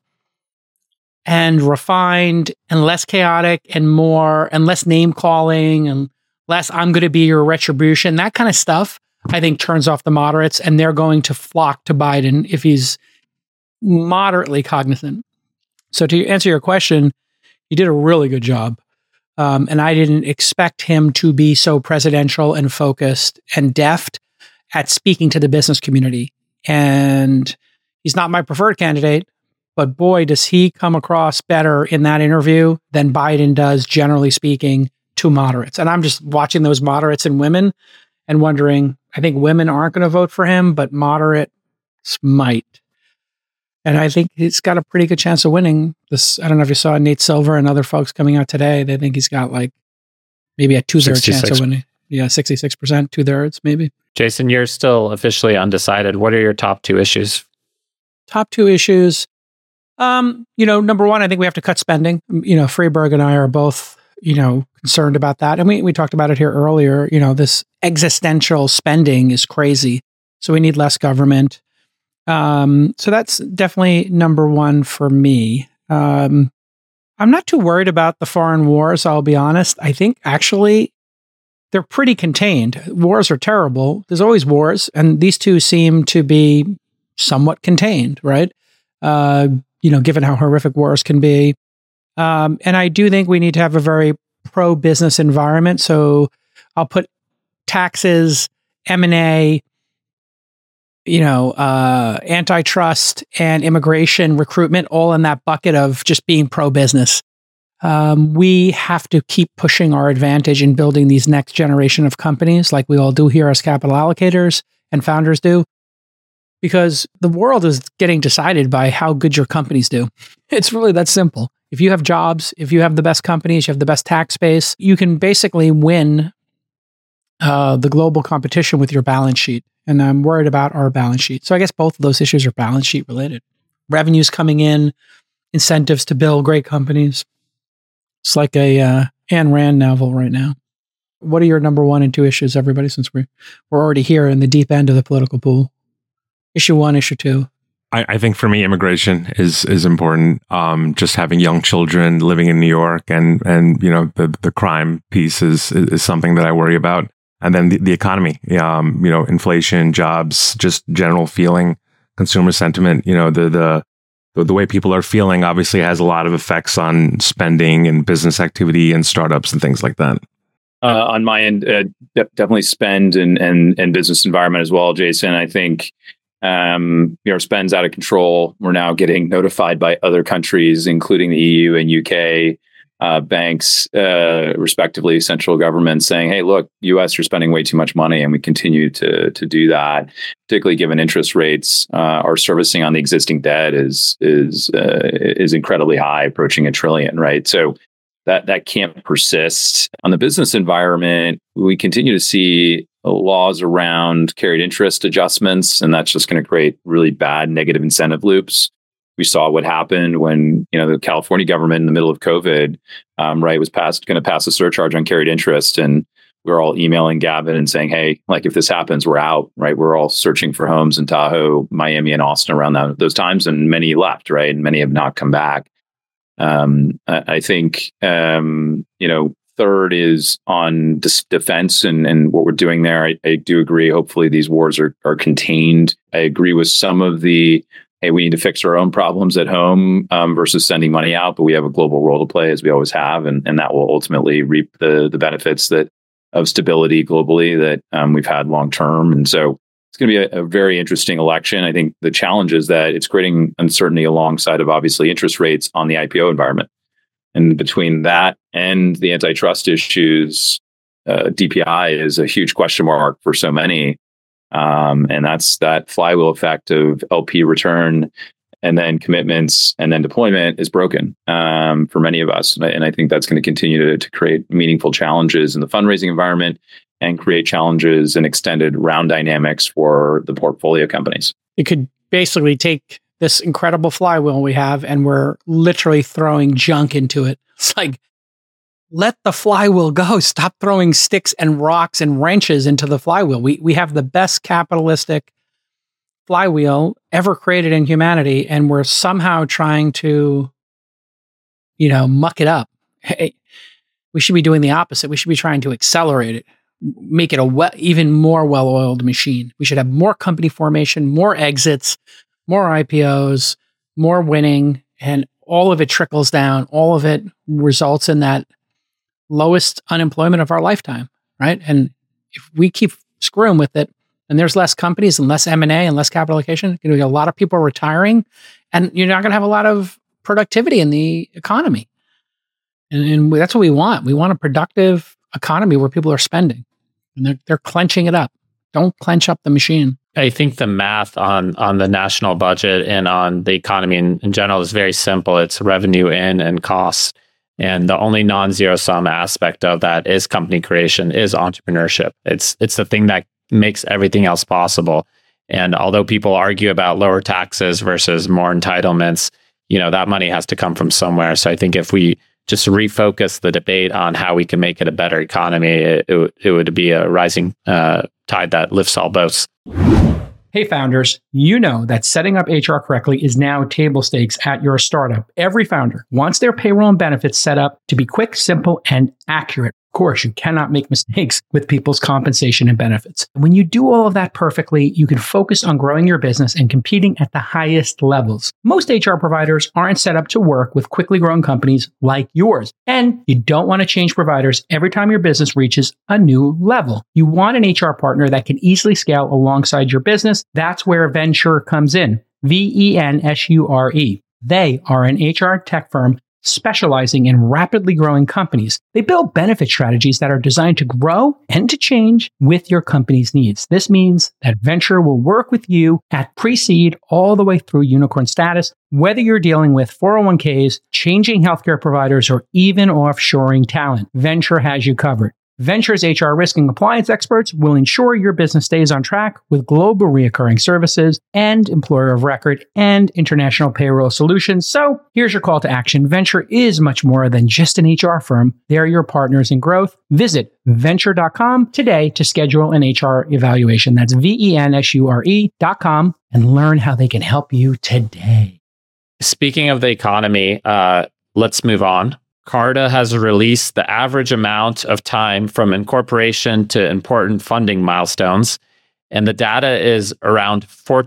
and refined and less chaotic and less name calling and less I'm going to be your retribution, that kind of stuff, I think turns off the moderates and they're going to flock to Biden if he's moderately cognizant. So to answer your question, he did a really good job. And I didn't expect him to be so presidential and focused and deft at speaking to the business community. And he's not my preferred candidate, but boy, does he come across better in that interview than Biden does, generally speaking, to moderates. And I'm just watching those moderates and women and wondering, I think women aren't going to vote for him, but moderates might. And I think he's got a pretty good chance of winning this. I don't know if you saw Nate Silver and other folks coming out today. They think he's got like maybe a 2/3 chance of winning. Yeah, 66%, 2/3 maybe.
Jason, you're still officially undecided. What are your top two issues?
Top two issues. Number one, I think we have to cut spending. Freeberg and I are both, concerned about that. And we talked about it here earlier. This existential spending is crazy. So we need less government. So that's definitely number one for me. I'm not too worried about the foreign wars, I'll be honest. I think actually they're pretty contained. Wars are terrible. There's always wars. And these two seem to be somewhat contained, right? Given how horrific wars can be. And I do think we need to have a very pro-business environment. So I'll put taxes, M&A, antitrust and immigration recruitment all in that bucket of just being pro-business. We have to keep pushing our advantage in building these next generation of companies like we all do here as capital allocators and founders do. Because the world is getting decided by how good your companies do. It's really that simple. If you have jobs, if you have the best companies, you have the best tax base, you can basically win the global competition with your balance sheet. And I'm worried about our balance sheet. So I guess both of those issues are balance sheet related. Revenues coming in, incentives to build great companies. It's like a Ayn Rand novel right now. What are your number one and two issues, everybody, since we're already here in the deep end of the political pool? Issue one, issue two.
I think for me, immigration is important. Just having young children living in New York and the crime piece is something that I worry about. And then the economy, inflation, jobs, just general feeling, consumer sentiment, the way people are feeling obviously has a lot of effects on spending and business activity and startups and things like that.
On my end, definitely spend and business environment as well, Jason. I think spend's out of control. We're now getting notified by other countries, including the EU and UK, banks, respectively, central government saying, hey, look, US, you're spending way too much money, and we continue to do that, particularly given interest rates. Our servicing on the existing debt is incredibly high, approaching $1 trillion, right? So that can't persist. On the business environment, we continue to see laws around carried interest adjustments, and that's just going to create really bad negative incentive loops. We saw what happened when the California government in the middle of COVID, was going to pass a surcharge on carried interest, and we were all emailing Gavin and saying, "Hey, like if this happens, we're out." Right? We're all searching for homes in Tahoe, Miami, and Austin around those times, and many left. Right, and many have not come back. I think third is on defense and what we're doing there. I do agree. Hopefully, these wars are contained. I agree with some of the, hey, we need to fix our own problems at home versus sending money out, but we have a global role to play, as we always have, and that will ultimately reap the benefits of stability globally that we've had long term. And so it's going to be a very interesting election. I think the challenge is that it's creating uncertainty alongside of obviously interest rates on the IPO environment. And between that and the antitrust issues, DPI is a huge question mark for so many. And that's that flywheel effect of LP return and then commitments and then deployment is broken for many of us. And I think that's going to continue to create meaningful challenges in the fundraising environment and create challenges and extended round dynamics for the portfolio companies.
It could basically take this incredible flywheel we have, and we're literally throwing junk into it. It's like, let the flywheel go. Stop throwing sticks and rocks and wrenches into the flywheel. We have the best capitalistic flywheel ever created in humanity, and we're somehow trying to, muck it up. Hey, we should be doing the opposite. We should be trying to accelerate it, make it even more well-oiled machine. We should have more company formation, more exits, more IPOs, more winning, and all of it trickles down. All of it results in that lowest unemployment of our lifetime, right? And if we keep screwing with it, and there's less companies and less M&A and less capital allocation, a lot of people retiring, and you're not going to have a lot of productivity in the economy. And that's what we want. We want a productive economy where people are spending, and they're clenching it up. Don't clench up the machine.
I think the math on the national budget and on the economy in general is very simple. It's revenue in and costs. And the only non-zero sum aspect of that is company creation, is entrepreneurship. It's the thing that makes everything else possible. And although people argue about lower taxes versus more entitlements, that money has to come from somewhere. So I think if we just refocus the debate on how we can make it a better economy, it would be a rising tide that lifts all boats.
Hey founders, you know that setting up HR correctly is now table stakes at your startup. Every founder wants their payroll and benefits set up to be quick, simple, and accurate. Of course, you cannot make mistakes with people's compensation and benefits. When you do all of that perfectly, you can focus on growing your business and competing at the highest levels. Most HR providers aren't set up to work with quickly growing companies like yours. And you don't want to change providers every time your business reaches a new level. You want an HR partner that can easily scale alongside your business. That's where Vensure comes in. Vensure. They are an HR tech firm specializing in rapidly growing companies. They build benefit strategies that are designed to grow and to change with your company's needs. This means that Vensure will work with you at pre-seed all the way through unicorn status, whether you're dealing with 401ks, changing healthcare providers, or even offshoring talent. Vensure has you covered. Vensure's HR risk and compliance experts will ensure your business stays on track with global recurring services and employer of record and international payroll solutions. So here's your call to action. Vensure is much more than just an HR firm. They're your partners in growth. Visit Vensure.com today to schedule an HR evaluation. That's Vensure.com and learn how they can help you today.
Speaking of the economy, let's move on. Carta has released the average amount of time from incorporation to important funding milestones, and the data is around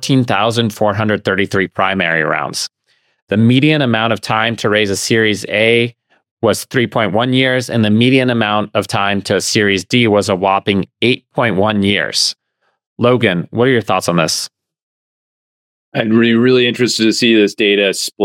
14,433 primary rounds. The median amount of time to raise a Series A was 3.1 years, and the median amount of time to Series D was a whopping 8.1 years. Logan, what are your thoughts on this?
I'd be really interested to see this data split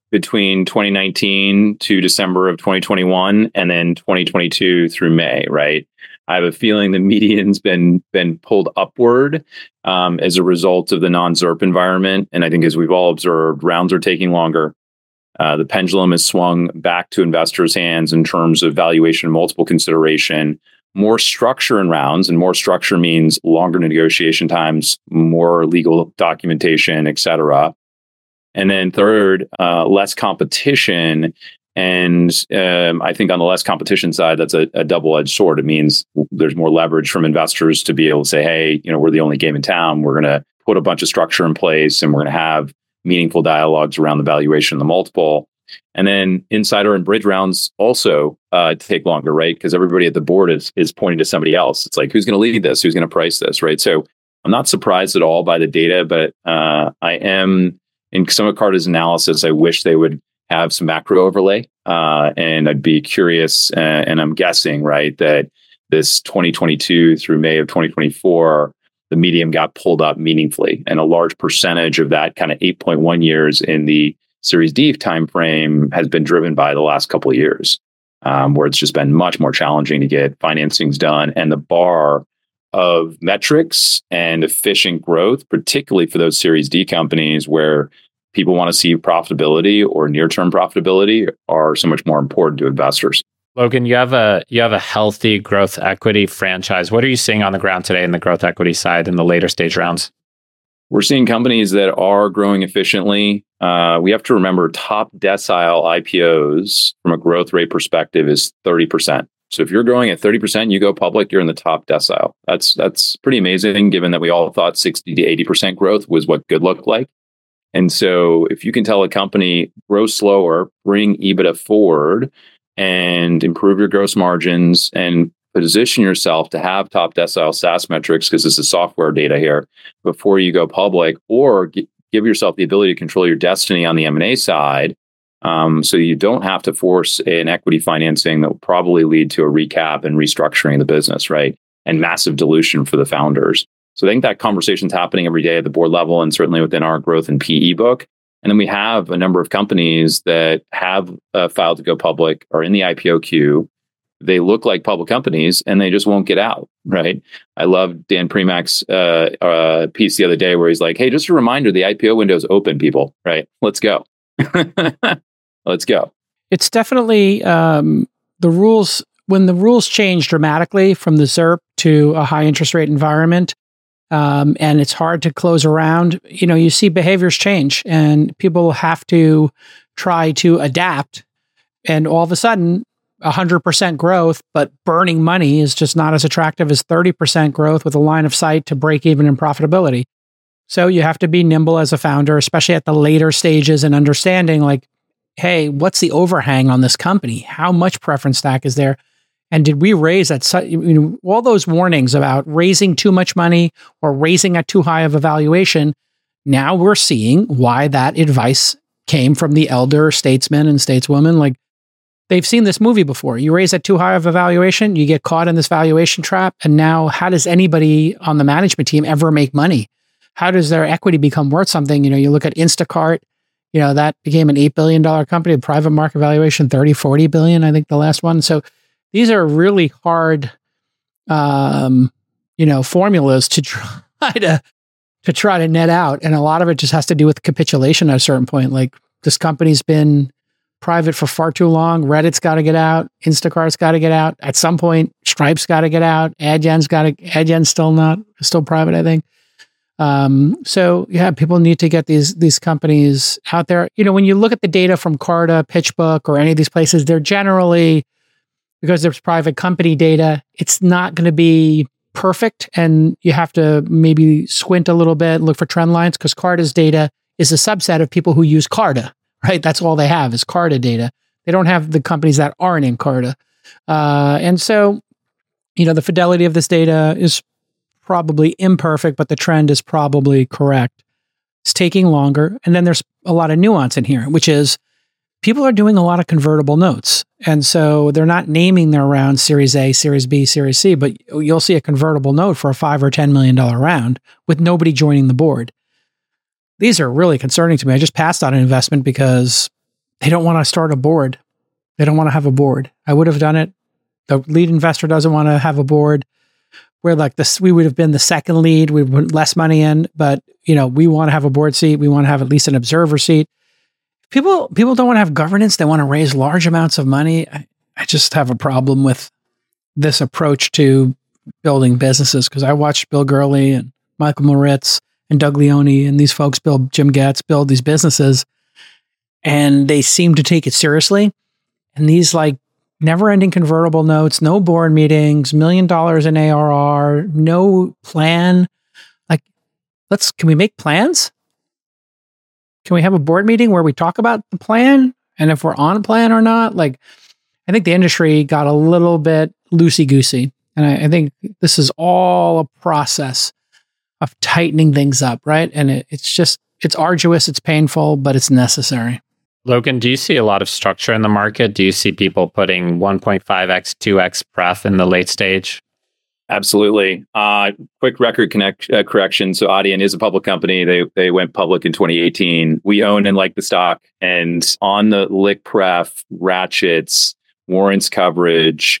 between 2019 to December of 2021, and then 2022 through May, right? I have a feeling the median's been pulled upward as a result of the non-ZIRP environment. And I think, as we've all observed, rounds are taking longer. The pendulum has swung back to investors' hands in terms of valuation and multiple consideration. More structure in rounds, and more structure means longer negotiation times, more legal documentation, et cetera. And then third, less competition. And I think on the less competition side, that's a double-edged sword. It means there's more leverage from investors to be able to say, hey, we're the only game in town. We're going to put a bunch of structure in place, and we're going to have meaningful dialogues around the valuation and the multiple. And then insider and bridge rounds also take longer, right? Because everybody at the board is pointing to somebody else. It's like, who's going to lead this? Who's going to price this, right? So I'm not surprised at all by the data, but I am, in some of Carta's analysis, I wish they would have some macro overlay. And I'd be curious, and I'm guessing, right, that this 2022 through May of 2024, the median got pulled up meaningfully. And a large percentage of that kind of 8.1 years in the Series D timeframe has been driven by the last couple of years, where it's just been much more challenging to get financings done. And the bar of metrics and efficient growth, particularly for those Series D companies where people want to see profitability or near-term profitability, are so much more important to investors.
Logan, you have a healthy growth equity franchise. What are you seeing on the ground today in the growth equity side in the later stage rounds?
We're seeing companies that are growing efficiently. We have to remember, top decile IPOs from a growth rate perspective is 30%. So if you're growing at 30%, you go public, you're in the top decile. That's pretty amazing, given that we all thought 60 to 80% growth was what good looked like. And so if you can tell a company, grow slower, bring EBITDA forward, and improve your gross margins, and position yourself to have top decile SaaS metrics, because this is software data here, before you go public, or give yourself the ability to control your destiny on the M&A side, so you don't have to force an equity financing that will probably lead to a recap and restructuring the business, right? And massive dilution for the founders. So I think that conversation's happening every day at the board level, and certainly within our growth and PE book. And then we have a number of companies that have filed to go public, or in the IPO queue. They look like public companies, and they just won't get out, right? I love Dan Primack's piece the other day where he's like, hey, just a reminder, the IPO window's open, people, right? Let's go. Let's go.
It's definitely the rules. When the rules change dramatically from the ZIRP to a high interest rate environment, and it's hard to close around, you see behaviors change, and people have to try to adapt. And all of a sudden, 100% growth, but burning money is just not as attractive as 30% growth with a line of sight to break even in profitability. So you have to be nimble as a founder, especially at the later stages, and understanding like, hey, what's the overhang on this company? How much preference stack is there? And did we raise at all those warnings about raising too much money or raising at too high of a valuation? Now we're seeing why that advice came from the elder statesmen and stateswomen. Like, they've seen this movie before. You raise at too high of a valuation, you get caught in this valuation trap. And now how does anybody on the management team ever make money? How does their equity become worth something? You look at Instacart, that became an $8 billion company, private market valuation, 30, 40 billion, I think the last one. So these are really hard, formulas to try to net out. And a lot of it just has to do with capitulation at a certain point. Like, this company's been private for far too long. Reddit's got to get out. Instacart's got to get out. At some point, Stripe's got to get out. Adyen's still private, I think. So yeah, people need to get these companies out there. When you look at the data from Carta, PitchBook, or any of these places, they're generally, because there's private company data, it's not going to be perfect. And you have to maybe squint a little bit, look for trend lines, because Carta's data is a subset of people who use Carta, right? That's all they have is Carta data. They don't have the companies that aren't in Carta. And so, the fidelity of this data is probably imperfect, but the trend is probably correct. It's taking longer. And then there's a lot of nuance in here, which is people are doing a lot of convertible notes. And so they're not naming their round Series A, Series B, Series C, but you'll see a convertible note for a $5 or $10 million round with nobody joining the board. These are really concerning to me. I just passed on an investment because they don't want to start a board. They don't want to have a board. I would have done it. The lead investor doesn't want to have a board. We're like this. We would have been the second lead. We would put less money in, but we want to have a board seat. We want to have at least an observer seat. People don't want to have governance. They want to raise large amounts of money. I just have a problem with this approach to building businesses, because I watched Bill Gurley and Michael Moritz and Doug Leone and these folks Jim Getz build these businesses, and they seem to take it seriously. And these like never-ending convertible notes, no board meetings, $1 million in ARR, no plan. Like, can we make plans? Can we have a board meeting where we talk about the plan and if we're on plan or not? Like, I think the industry got a little bit loosey-goosey. And I think this is all a process of tightening things up, right? And it's arduous, it's painful, but it's necessary.
Logan, do you see a lot of structure in the market? Do you see people putting 1.5x, 2x pref in the late stage?
Absolutely. Quick record correction. So Adyen is a public company. They went public in 2018. We own and like the stock. And on the LIC pref, ratchets, warrants coverage,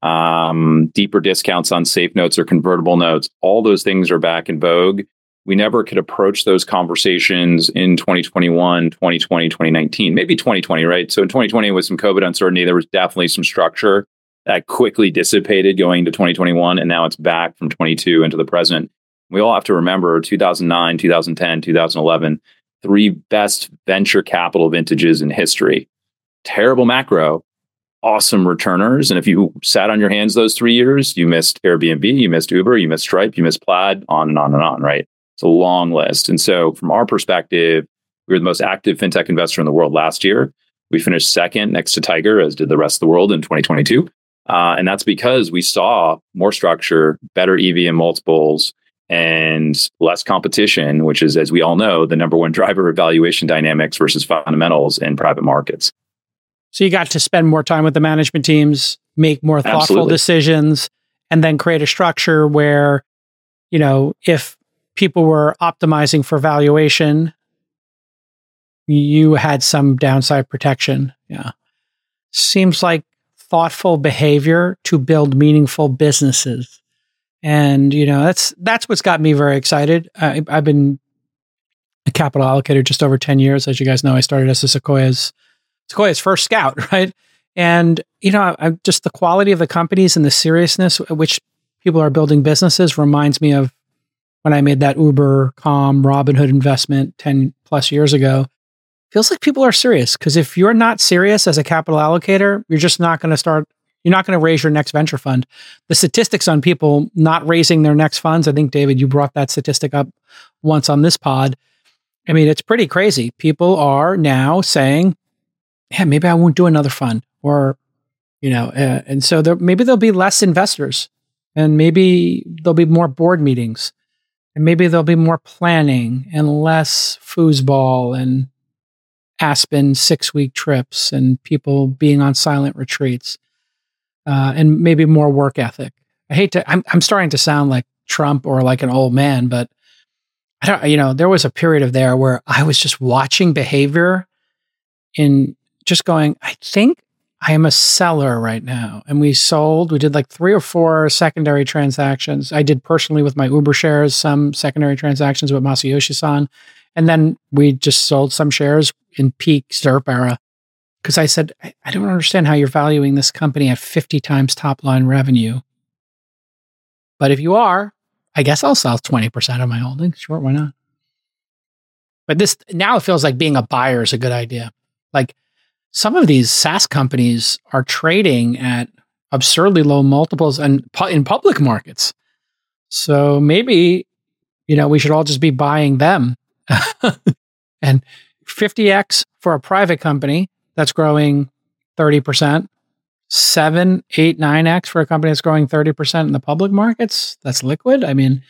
deeper discounts on safe notes or convertible notes, all those things are back in vogue. We never could approach those conversations in 2021, 2020, 2019, maybe 2020, right? So in 2020, with some COVID uncertainty, there was definitely some structure that quickly dissipated going to 2021. And now it's back from 22 into the present. We all have to remember 2009, 2010, 2011, 3 best venture capital vintages in history. Terrible macro, awesome returners. And if you sat on your hands those 3 years, you missed Airbnb, you missed Uber, you missed Stripe, you missed Plaid, on and on and on, right? It's a long list. And so from our perspective, we were the most active fintech investor in the world last year. We finished second next to Tiger, as did the rest of the world in 2022. And that's because we saw more structure, better EV and multiples, and less competition, which is, as we all know, the number one driver of valuation dynamics versus fundamentals in private markets.
So you got to spend more time with the management teams, make more thoughtful decisions, and then create a structure where, if people were optimizing for valuation, you had some downside protection. Yeah. Seems like thoughtful behavior to build meaningful businesses. And, that's what's got me very excited. I've been a capital allocator just over 10 years. As you guys know, I started as Sequoia's first scout, right? And, just the quality of the companies and the seriousness at which people are building businesses reminds me of when I made that Uber, Calm, Robinhood investment 10 plus years ago. Feels like people are serious, because if you're not serious as a capital allocator, you're just not going to raise your next venture fund. The statistics on people not raising their next funds, I think, David, you brought that statistic up once on this pod. I mean, it's pretty crazy. People are now saying, yeah, maybe I won't do another fund, or, and so maybe there'll be less investors, and maybe there'll be more board meetings, and maybe there'll be more planning and less foosball and Aspen 6-week trips and people being on silent retreats, and maybe more work ethic. I'm starting to sound like Trump or like an old man, but there was a period of there where I was just watching behavior in just going, I think I am a seller right now. And we did like 3 or 4 secondary transactions. I did personally with my Uber shares, some secondary transactions with Masayoshi-san. And then we just sold some shares in peak ZIRP era. Because I said, I don't understand how you're valuing this company at 50 times top line revenue. But if you are, I guess I'll sell 20% of my holdings. Sure, why not? But now it feels like being a buyer is a good idea. Like, some of these SaaS companies are trading at absurdly low multiples and in public markets. So maybe, we should all just be buying them. And 50x for a private company that's growing 30%, 7, 8, 9x for a company that's growing 30% in the public markets, that's liquid. I mean,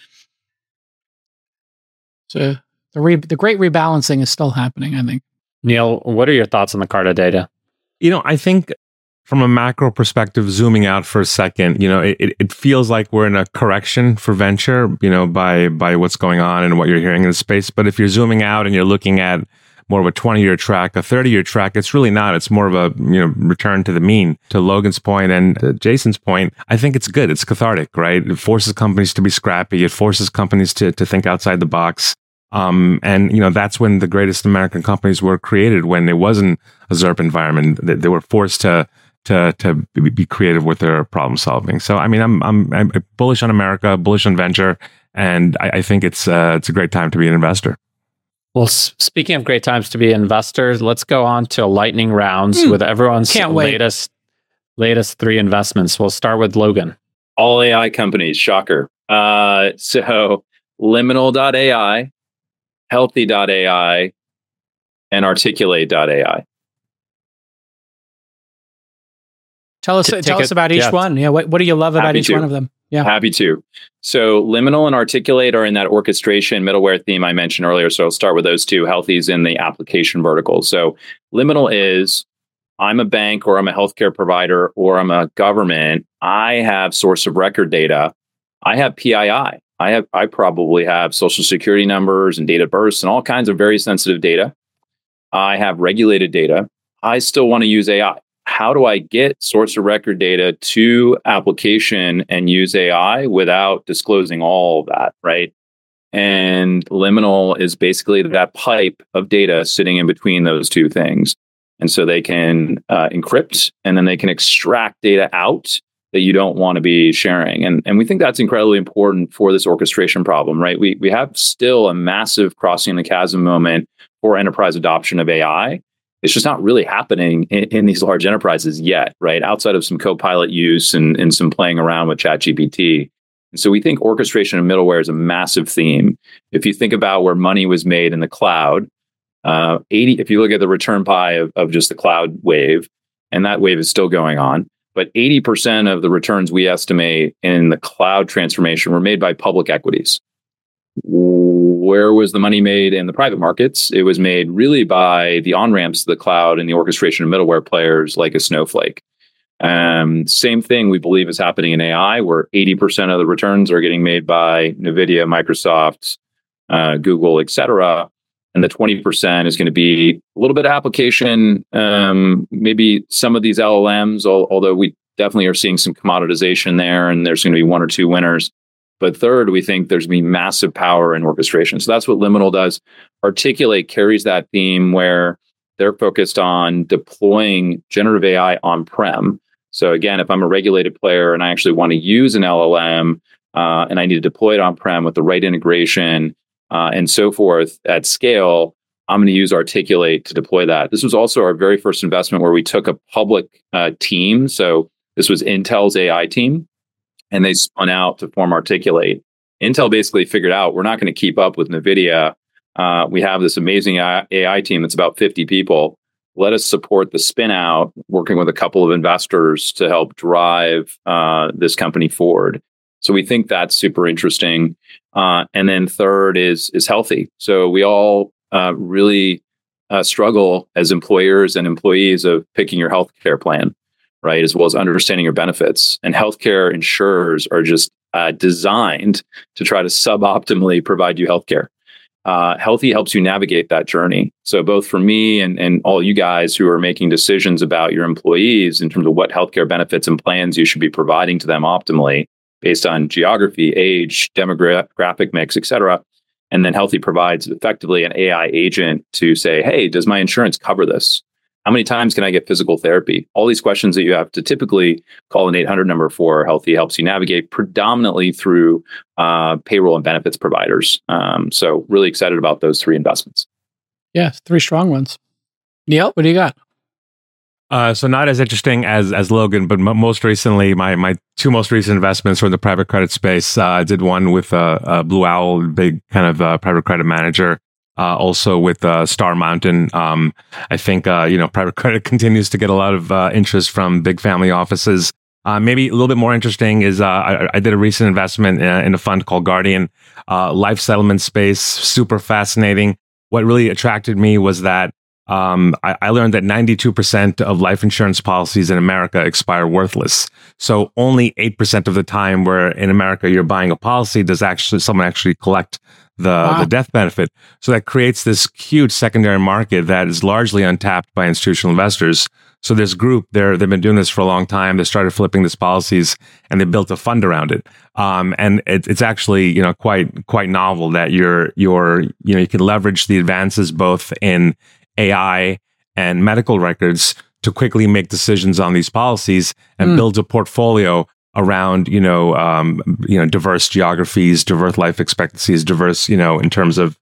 so the great rebalancing is still happening, I think.
Neil, what are your thoughts on the Carta data?
I think from a macro perspective, zooming out for a second, it feels like we're in a correction for venture, by what's going on and what you're hearing in the space. But if you're zooming out and you're looking at more of a 20-year track, a 30-year track. It's really not. It's more of a return to the mean. To Logan's point and Jason's point, I think it's good. It's cathartic, right? It forces companies to be scrappy. It forces companies to think outside the box. And that's when the greatest American companies were created, when it wasn't a ZERP environment. They were forced to be creative with their problem solving. So, I mean, I'm bullish on America, bullish on venture, and I think it's a great time to be an investor.
Well, speaking of great times to be investors, let's go on to lightning rounds with everyone's latest 3 investments. We'll start with Logan.
All AI companies, shocker. So Liminal.ai, Healthy.ai, and Articulate.ai.
Tell us about each one. Yeah, what do you love about each one of them? Yeah,
happy to. So Liminal and Articulate are in that orchestration middleware theme I mentioned earlier. So I'll start with those two. Healthy's in the application vertical. So Liminal is, I'm a bank or I'm a healthcare provider or I'm a government. I have source of record data. I have PII. I probably have social security numbers and date of births and all kinds of very sensitive data. I have regulated data. I still want to use AI. How do I get source of record data to application and use AI without disclosing all of that, right? And Liminal is basically that pipe of data sitting in between those two things. And so they can encrypt and then they can extract data out that you don't want to be sharing. And we think that's incredibly important for this orchestration problem, right? We have still a massive crossing the chasm moment for enterprise adoption of AI. It's just not really happening in these large enterprises yet, right? Outside of some Copilot use and some playing around with ChatGPT. And so we think orchestration of middleware is a massive theme. If you think about where money was made in the cloud, if you look at the return pie of just the cloud wave, and that wave is still going on, but 80% of the returns we estimate in the cloud transformation were made by public equities. Where was the money made in the private markets? It was made really by the on-ramps to the cloud and the orchestration of middleware players like a Snowflake. Same thing we believe is happening in AI, where 80% of the returns are getting made by NVIDIA, Microsoft, Google, et cetera. And the 20% is going to be a little bit of application, maybe some of these LLMs, although we definitely are seeing some commoditization there, and there's going to be 1 or 2 winners. But third, we think there's going to be massive power in orchestration. So that's what Liminal does. Articulate carries that theme where they're focused on deploying generative AI on-prem. So again, if I'm a regulated player and I actually want to use an LLM and I need to deploy it on-prem with the right integration and so forth at scale, I'm going to use Articulate to deploy that. This was also our very first investment where we took a public team. So this was Intel's AI team, and they spun out to form Articulate. Intel basically figured out we're not going to keep up with NVIDIA. We have this amazing AI team that's about 50 people. Let us support the spin out, working with a couple of investors to help drive this company forward. So we think that's super interesting. And then third is Healthy. So we all really struggle as employers and employees of picking your healthcare plan, right? As well as understanding your benefits. And healthcare insurers are just designed to try to suboptimally provide you healthcare. Healthy helps you navigate that journey. So both for me and all you guys who are making decisions about your employees in terms of what healthcare benefits and plans you should be providing to them optimally based on geography, age, demographic mix, et cetera. And then Healthy provides effectively an AI agent to say, hey, does my insurance cover this? How many times can I get physical therapy? All these questions that you have to typically call an 800 number for. Healthy helps you navigate predominantly through payroll and benefits providers. So really excited about those 3 investments.
Yeah, 3 strong ones. Neil, what do you got?
So not as interesting as Logan, but most recently, my 2 most recent investments were in the private credit space. I did one with Blue Owl, big kind of private credit manager. Also with Star Mountain. I think, private credit continues to get a lot of interest from big family offices. Maybe a little bit more interesting is I did a recent investment in a fund called Guardian, life settlement space, super fascinating. What really attracted me was that I learned that 92% of life insurance policies in America expire worthless. So only 8% of the time where in America you're buying a policy does someone actually collect the death benefit. So that creates this huge secondary market that is largely untapped by institutional investors. So this group, they've been doing this for a long time. They started flipping these policies and they built a fund around it. And it's actually, quite novel that you can leverage the advances both in AI and medical records to quickly make decisions on these policies and build a portfolio around, diverse geographies, diverse life expectancies, diverse, in terms of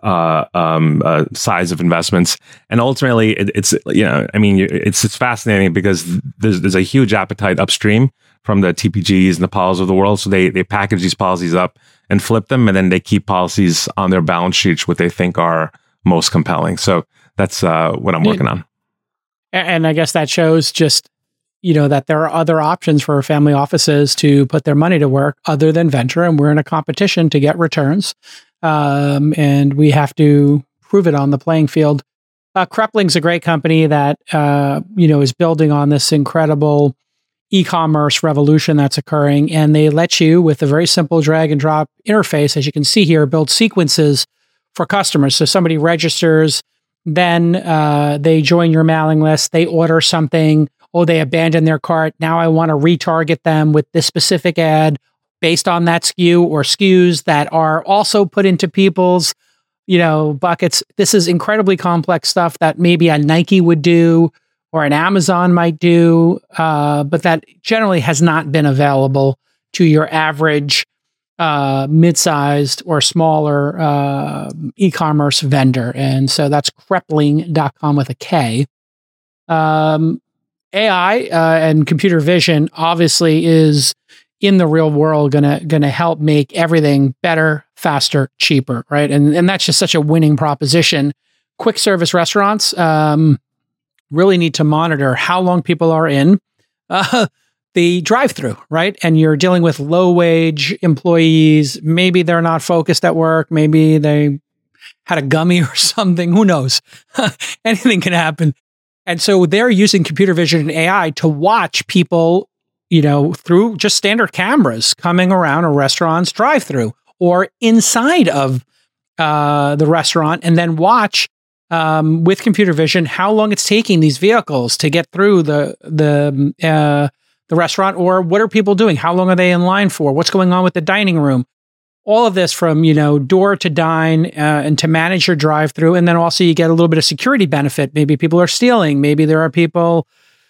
size of investments. And ultimately it's fascinating because there's a huge appetite upstream from the TPGs and the Apollos of the world. So they package these policies up and flip them, and then they keep policies on their balance sheets, what they think are most compelling. So that's what I'm working on.
And I guess that shows just, that there are other options for family offices to put their money to work other than venture. And we're in a competition to get returns. And we have to prove it on the playing field. Krepling's a great company that, is building on this incredible e-commerce revolution that's occurring. And they let you, with a very simple drag and drop interface, as you can see here, build sequences for customers. So somebody registers, then they join your mailing list, they order something, they abandon their cart. Now I want to retarget them with this specific ad based on that SKU or SKUs that are also put into people's, buckets. This is incredibly complex stuff that maybe a Nike would do or an Amazon might do, but that generally has not been available to your average mid-sized or smaller e-commerce vendor. And so that's Krepling.com with a K. AI and computer vision obviously is in the real world gonna help make everything better, faster, cheaper, right? And that's just such a winning proposition. Quick service restaurants really need to monitor how long people are in the drive-through, right? And you're dealing with low-wage employees. Maybe they're not focused at work. Maybe they had a gummy or something. Who knows? Anything can happen. And so they're using computer vision and AI to watch people, through just standard cameras coming around a restaurant's drive-through or inside of the restaurant, and then watch with computer vision how long it's taking these vehicles to get through the restaurant, or what are people doing? How long are they in line for? What's going on with the dining room? All of this from, door to dine and to manage your drive-through. And then also you get a little bit of security benefit. Maybe people are stealing. Maybe there are people,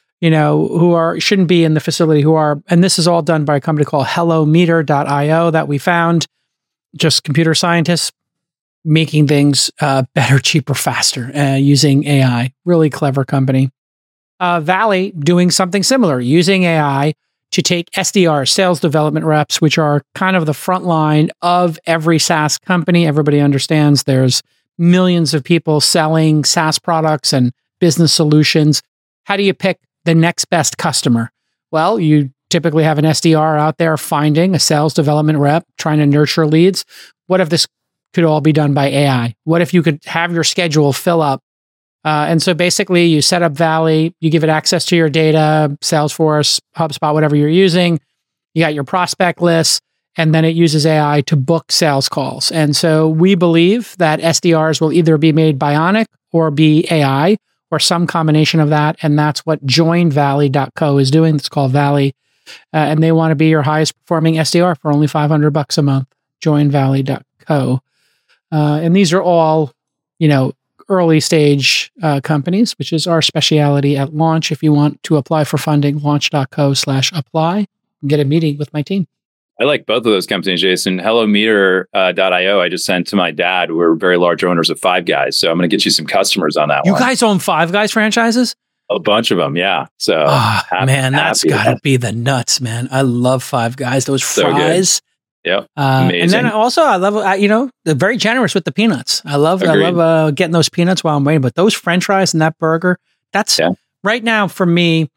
who shouldn't be in the facility and this is all done by a company called HelloMeter.io that we found. Just computer scientists making things better, cheaper, faster using AI. Really clever company. Valley doing something similar, using AI to take SDR, sales development reps, which are kind of the front line of every SaaS company. Everybody understands there's millions of people selling SaaS products and business solutions. How do you pick the next best customer? Well, you typically have an SDR out there finding a sales development rep, trying to nurture leads. What if this could all be done by AI? What if you could have your schedule fill up? And so basically you set up Valley, you give it access to your data, Salesforce, HubSpot, whatever you're using. You got your prospect list, and then it uses AI to book sales calls. And so we believe that SDRs will either be made bionic or be AI or some combination of that. And that's what JoinValley.co is doing. It's called Valley. And they want to be your highest performing SDR for only $500 a month. JoinValley.co. And these are all, early stage companies, which is our specialty at Launch. If you want to apply for funding, launch.co/apply, get a meeting with my team.
I like both of those companies, Jason. HelloMeter.io, I just sent to my dad. We're very large owners of Five Guys. So I'm going to get you some customers on that one.
You guys own Five Guys franchises?
A bunch of them, yeah. So,
that's got to be the nuts, man. I love Five Guys. Those fries.
Yeah, amazing.
And then also, I love, they're very generous with the peanuts. I love getting those peanuts while I'm waiting. But those French fries and that burger, right now for me.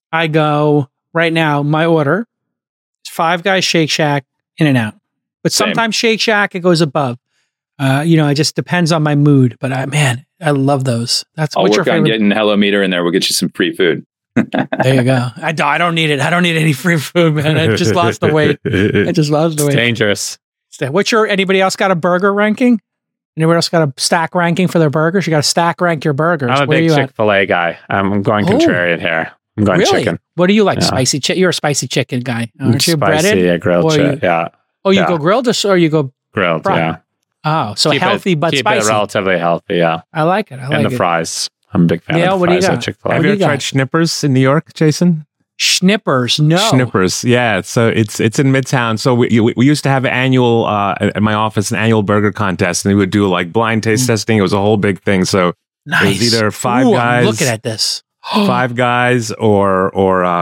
My order is Five Guys, Shake Shack, In-N-Out. But sometimes Shake Shack, it goes above. It just depends on my mood. But I love those.
I'll
what's
work
your
on
favorite?
getting Hello Meter in there. We'll get you some free food.
There you go. I don't need it. I don't need any free food, man. I just lost the weight.
It's dangerous.
Anybody else got a burger ranking? Anybody else got a stack ranking for their burgers? You got to stack rank your burgers.
I'm a big Chick-fil-A guy. I'm going contrarian here. I'm going chicken.
What do you like? Spicy chicken? You're a spicy chicken guy. Aren't you?
Spicy,
breaded?
Grilled chicken. Yeah.
Oh, you go grilled or you go
grilled?
fried?
Yeah.
Oh, so healthy but
keep
spicy.
It relatively healthy. Yeah.
I like it.
And the fries. I'm a big fan of the fries at Chick-fil-A.
Have you ever tried Schnippers in New York, Jason?
Schnippers, no.
Schnippers, yeah. So it's in Midtown. So we used to have an annual at my office, an annual burger contest, and we would do like blind taste testing. It was a whole big thing. So
nice.
It was either Five Guys.
I'm looking at this.
Five Guys or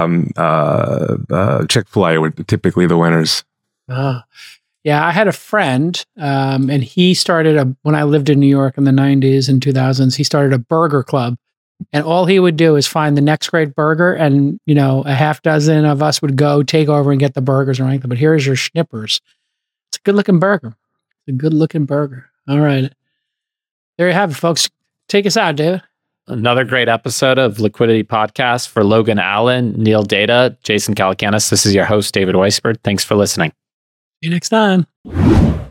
Chick-fil-A were typically the winners.
Yeah, I had a friend, and he started when I lived in New York in the 90s and 2000s, he started a burger club. And all he would do is find the next great burger, and a half dozen of us would go take over and get the burgers and rank them. But here's your Schnippers. It's a good looking burger. All right, there you have it, folks. Take us out, David.
Another great episode of Liquidity Podcast for Logan Allen, Neil Data, Jason Calacanis. This is your host, David Weisberg. Thanks for listening.
See you next time.